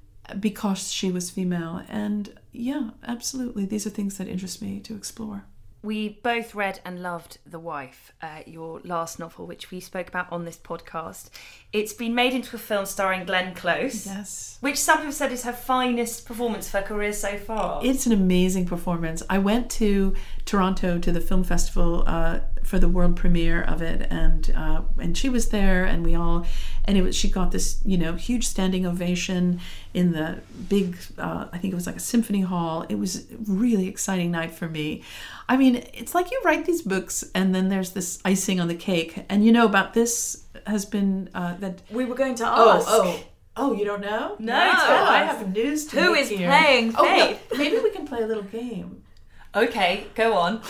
because she was female. And yeah, absolutely. These are things that interest me to explore.
We both read and loved The Wife, uh, your last novel, which we spoke about on this podcast. It's been made into a film starring Glenn Close.
Yes.
Which some people said is her finest performance of her career so far.
It's an amazing performance. I went to Toronto to the film festival uh, for the world premiere of it, and uh, and she was there, and we all, and it was she got this you know huge standing ovation in the big, uh, I think it was like a symphony hall. It was a really exciting night for me. I mean, it's like you write these books and then there's this icing on the cake. And you know about this has been uh, that...
We were going to ask.
Oh, oh, oh, you don't know?
No.
Oh, I have news to
Who
make
is
here.
playing
Oh,
Faith?
no, maybe we can play a little game.
Okay, go on.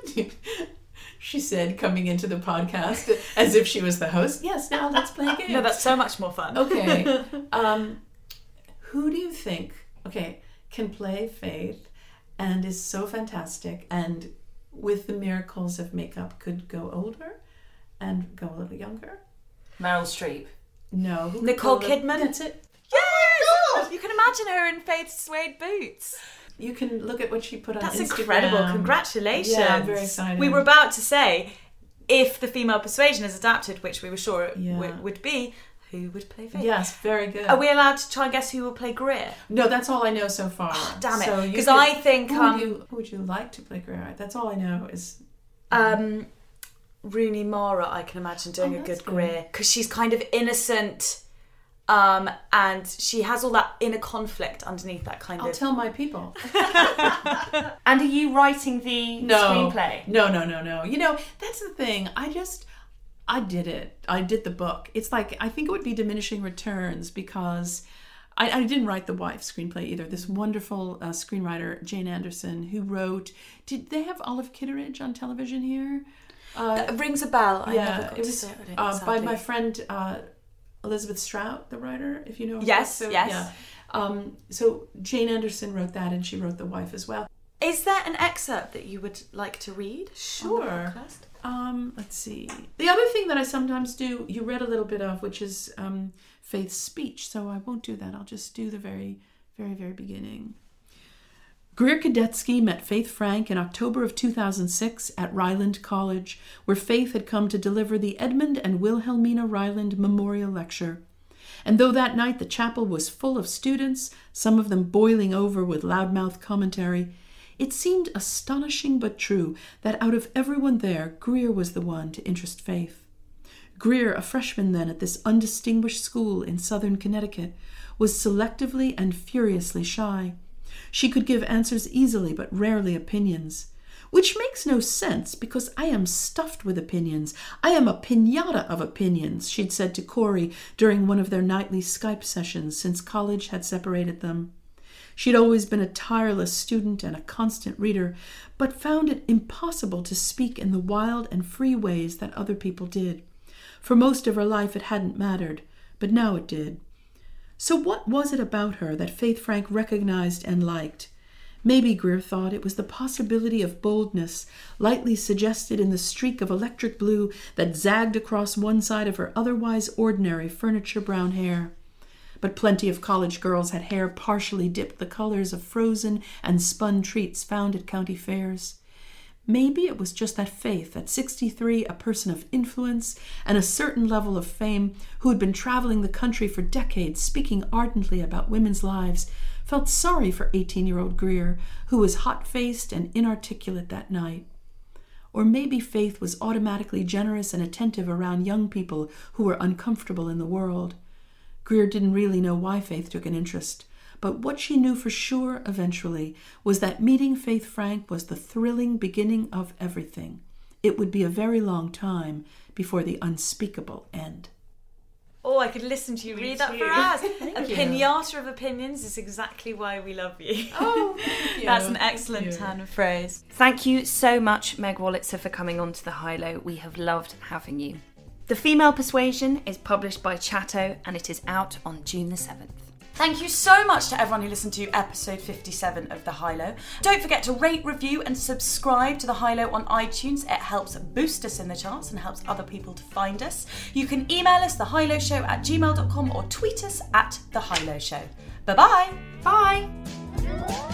She said, coming into the podcast as if she was the host. Yes, now let's play a game.
No, that's so much more fun.
Okay. Um, who do you think, okay, can play Faith and is so fantastic and with the miracles of makeup could go older and go a little younger?
Meryl Streep.
No. who could
Nicole
go a-
Kidman?
That's it.
Yes! You can imagine her in Faith's suede boots.
You can look at what she put on
That's
Instagram.
incredible. Congratulations.
Yeah, I'm very excited.
We were about to say, if the female persuasion is adapted, which we were sure it
Yeah.
w- would be, who would play Faith?
Yes, very good.
Are we allowed to try and guess who will play Greer?
No, that's all I know so far.
Oh, damn it.
So you
'Cause
could-
I think,
Who,
um,
would you, who would you like to play Greer? That's all I know is...
Um, Rooney Mara, I can imagine doing
Oh,
a
that's
good
good.
Greer because she's kind of innocent, um, and she has all that inner conflict underneath that kind
I'll
of.
tell my people.
And are you writing the
No.
screenplay?
No, no, no, no. You know, that's the thing. I just, I did it. I did the book. It's like, I think it would be diminishing returns because I, I didn't write the Wife screenplay either. This wonderful uh, screenwriter, Jane Anderson, who wrote, did they have Olive Kitteridge on television here? Uh,
That rings a bell. I
yeah,
never got
it
to
was
see it, I don't
uh,
think,
by
sadly.
my friend uh, Elizabeth Strout, the writer, if you know her.
Yes,
So,
yes.
Yeah. Um, so Jane Anderson wrote that, and she wrote The Wife as well.
Is there an excerpt that you would like to read?
Sure.
On the podcast?
Um, let's see. The other thing that I sometimes do, you read a little bit of, which is um, Faith's speech. So I won't do that. I'll just do the very, very, very beginning. Greer Kadetsky met Faith Frank in October of two thousand six at Ryland College, where Faith had come to deliver the Edmund and Wilhelmina Ryland Memorial Lecture. And though that night the chapel was full of students, some of them boiling over with loudmouth commentary, it seemed astonishing but true that out of everyone there, Greer was the one to interest Faith. Greer, a freshman then at this undistinguished school in southern Connecticut, was selectively and furiously shy. She could give answers easily, but rarely opinions. Which makes no sense, because I am stuffed with opinions. I am a piñata of opinions, she'd said to Corey during one of their nightly Skype sessions since college had separated them. She'd always been a tireless student and a constant reader, but found it impossible to speak in the wild and free ways that other people did. For most of her life it hadn't mattered, but now it did. So what was it about her that Faith Frank recognized and liked? Maybe, Greer thought, it was the possibility of boldness, lightly suggested in the streak of electric blue that zagged across one side of her otherwise ordinary furniture-brown hair. But plenty of college girls had hair partially dipped the colors of frozen and spun treats found at county fairs. Maybe it was just that Faith, at sixty-three, a person of influence and a certain level of fame, who had been traveling the country for decades, speaking ardently about women's lives, felt sorry for eighteen-year-old Greer, who was hot-faced and inarticulate that night. Or maybe Faith was automatically generous and attentive around young people who were uncomfortable in the world. Greer didn't really know why Faith took an interest, but what she knew for sure eventually was that meeting Faith Frank was the thrilling beginning of everything. It would be a very long time before the unspeakable end.
Oh, I could listen to you
Me
read that
too.
for hours. A
you.
pinata of opinions is exactly why we love you.
Oh, thank you.
That's an excellent
Thank you.
turn of phrase.
Thank you so much, Meg Wolitzer, for coming on to The High Low. We have loved having you. The Female Persuasion is published by Chatto and it is out on June the seventh.
Thank you so much to everyone who listened to episode fifty-seven of The High Low. Don't forget to rate, review and subscribe to The High Low on iTunes. It helps boost us in the charts and helps other people to find us. You can email us thehighlowshow at gmail dot com or tweet us at The High Low Show. Bye-bye.
Bye!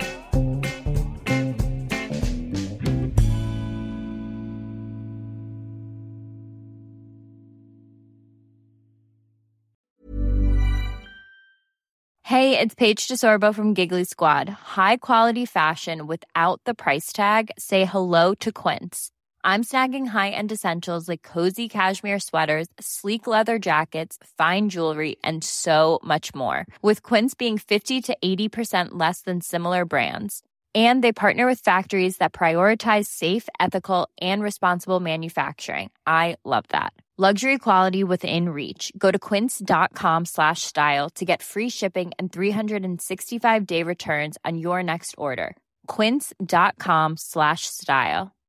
Hey, it's Paige DeSorbo from Giggly Squad. High quality fashion without the price tag. Say hello to Quince. I'm snagging high-end essentials like cozy cashmere sweaters, sleek leather jackets, fine jewelry, and so much more. With Quince being fifty to eighty percent less than similar brands. And they partner with factories that prioritize safe, ethical, and responsible manufacturing. I love that. Luxury quality within reach. Go to quince.com slash style to get free shipping and three sixty-five day returns on your next order. Quince.com slash style.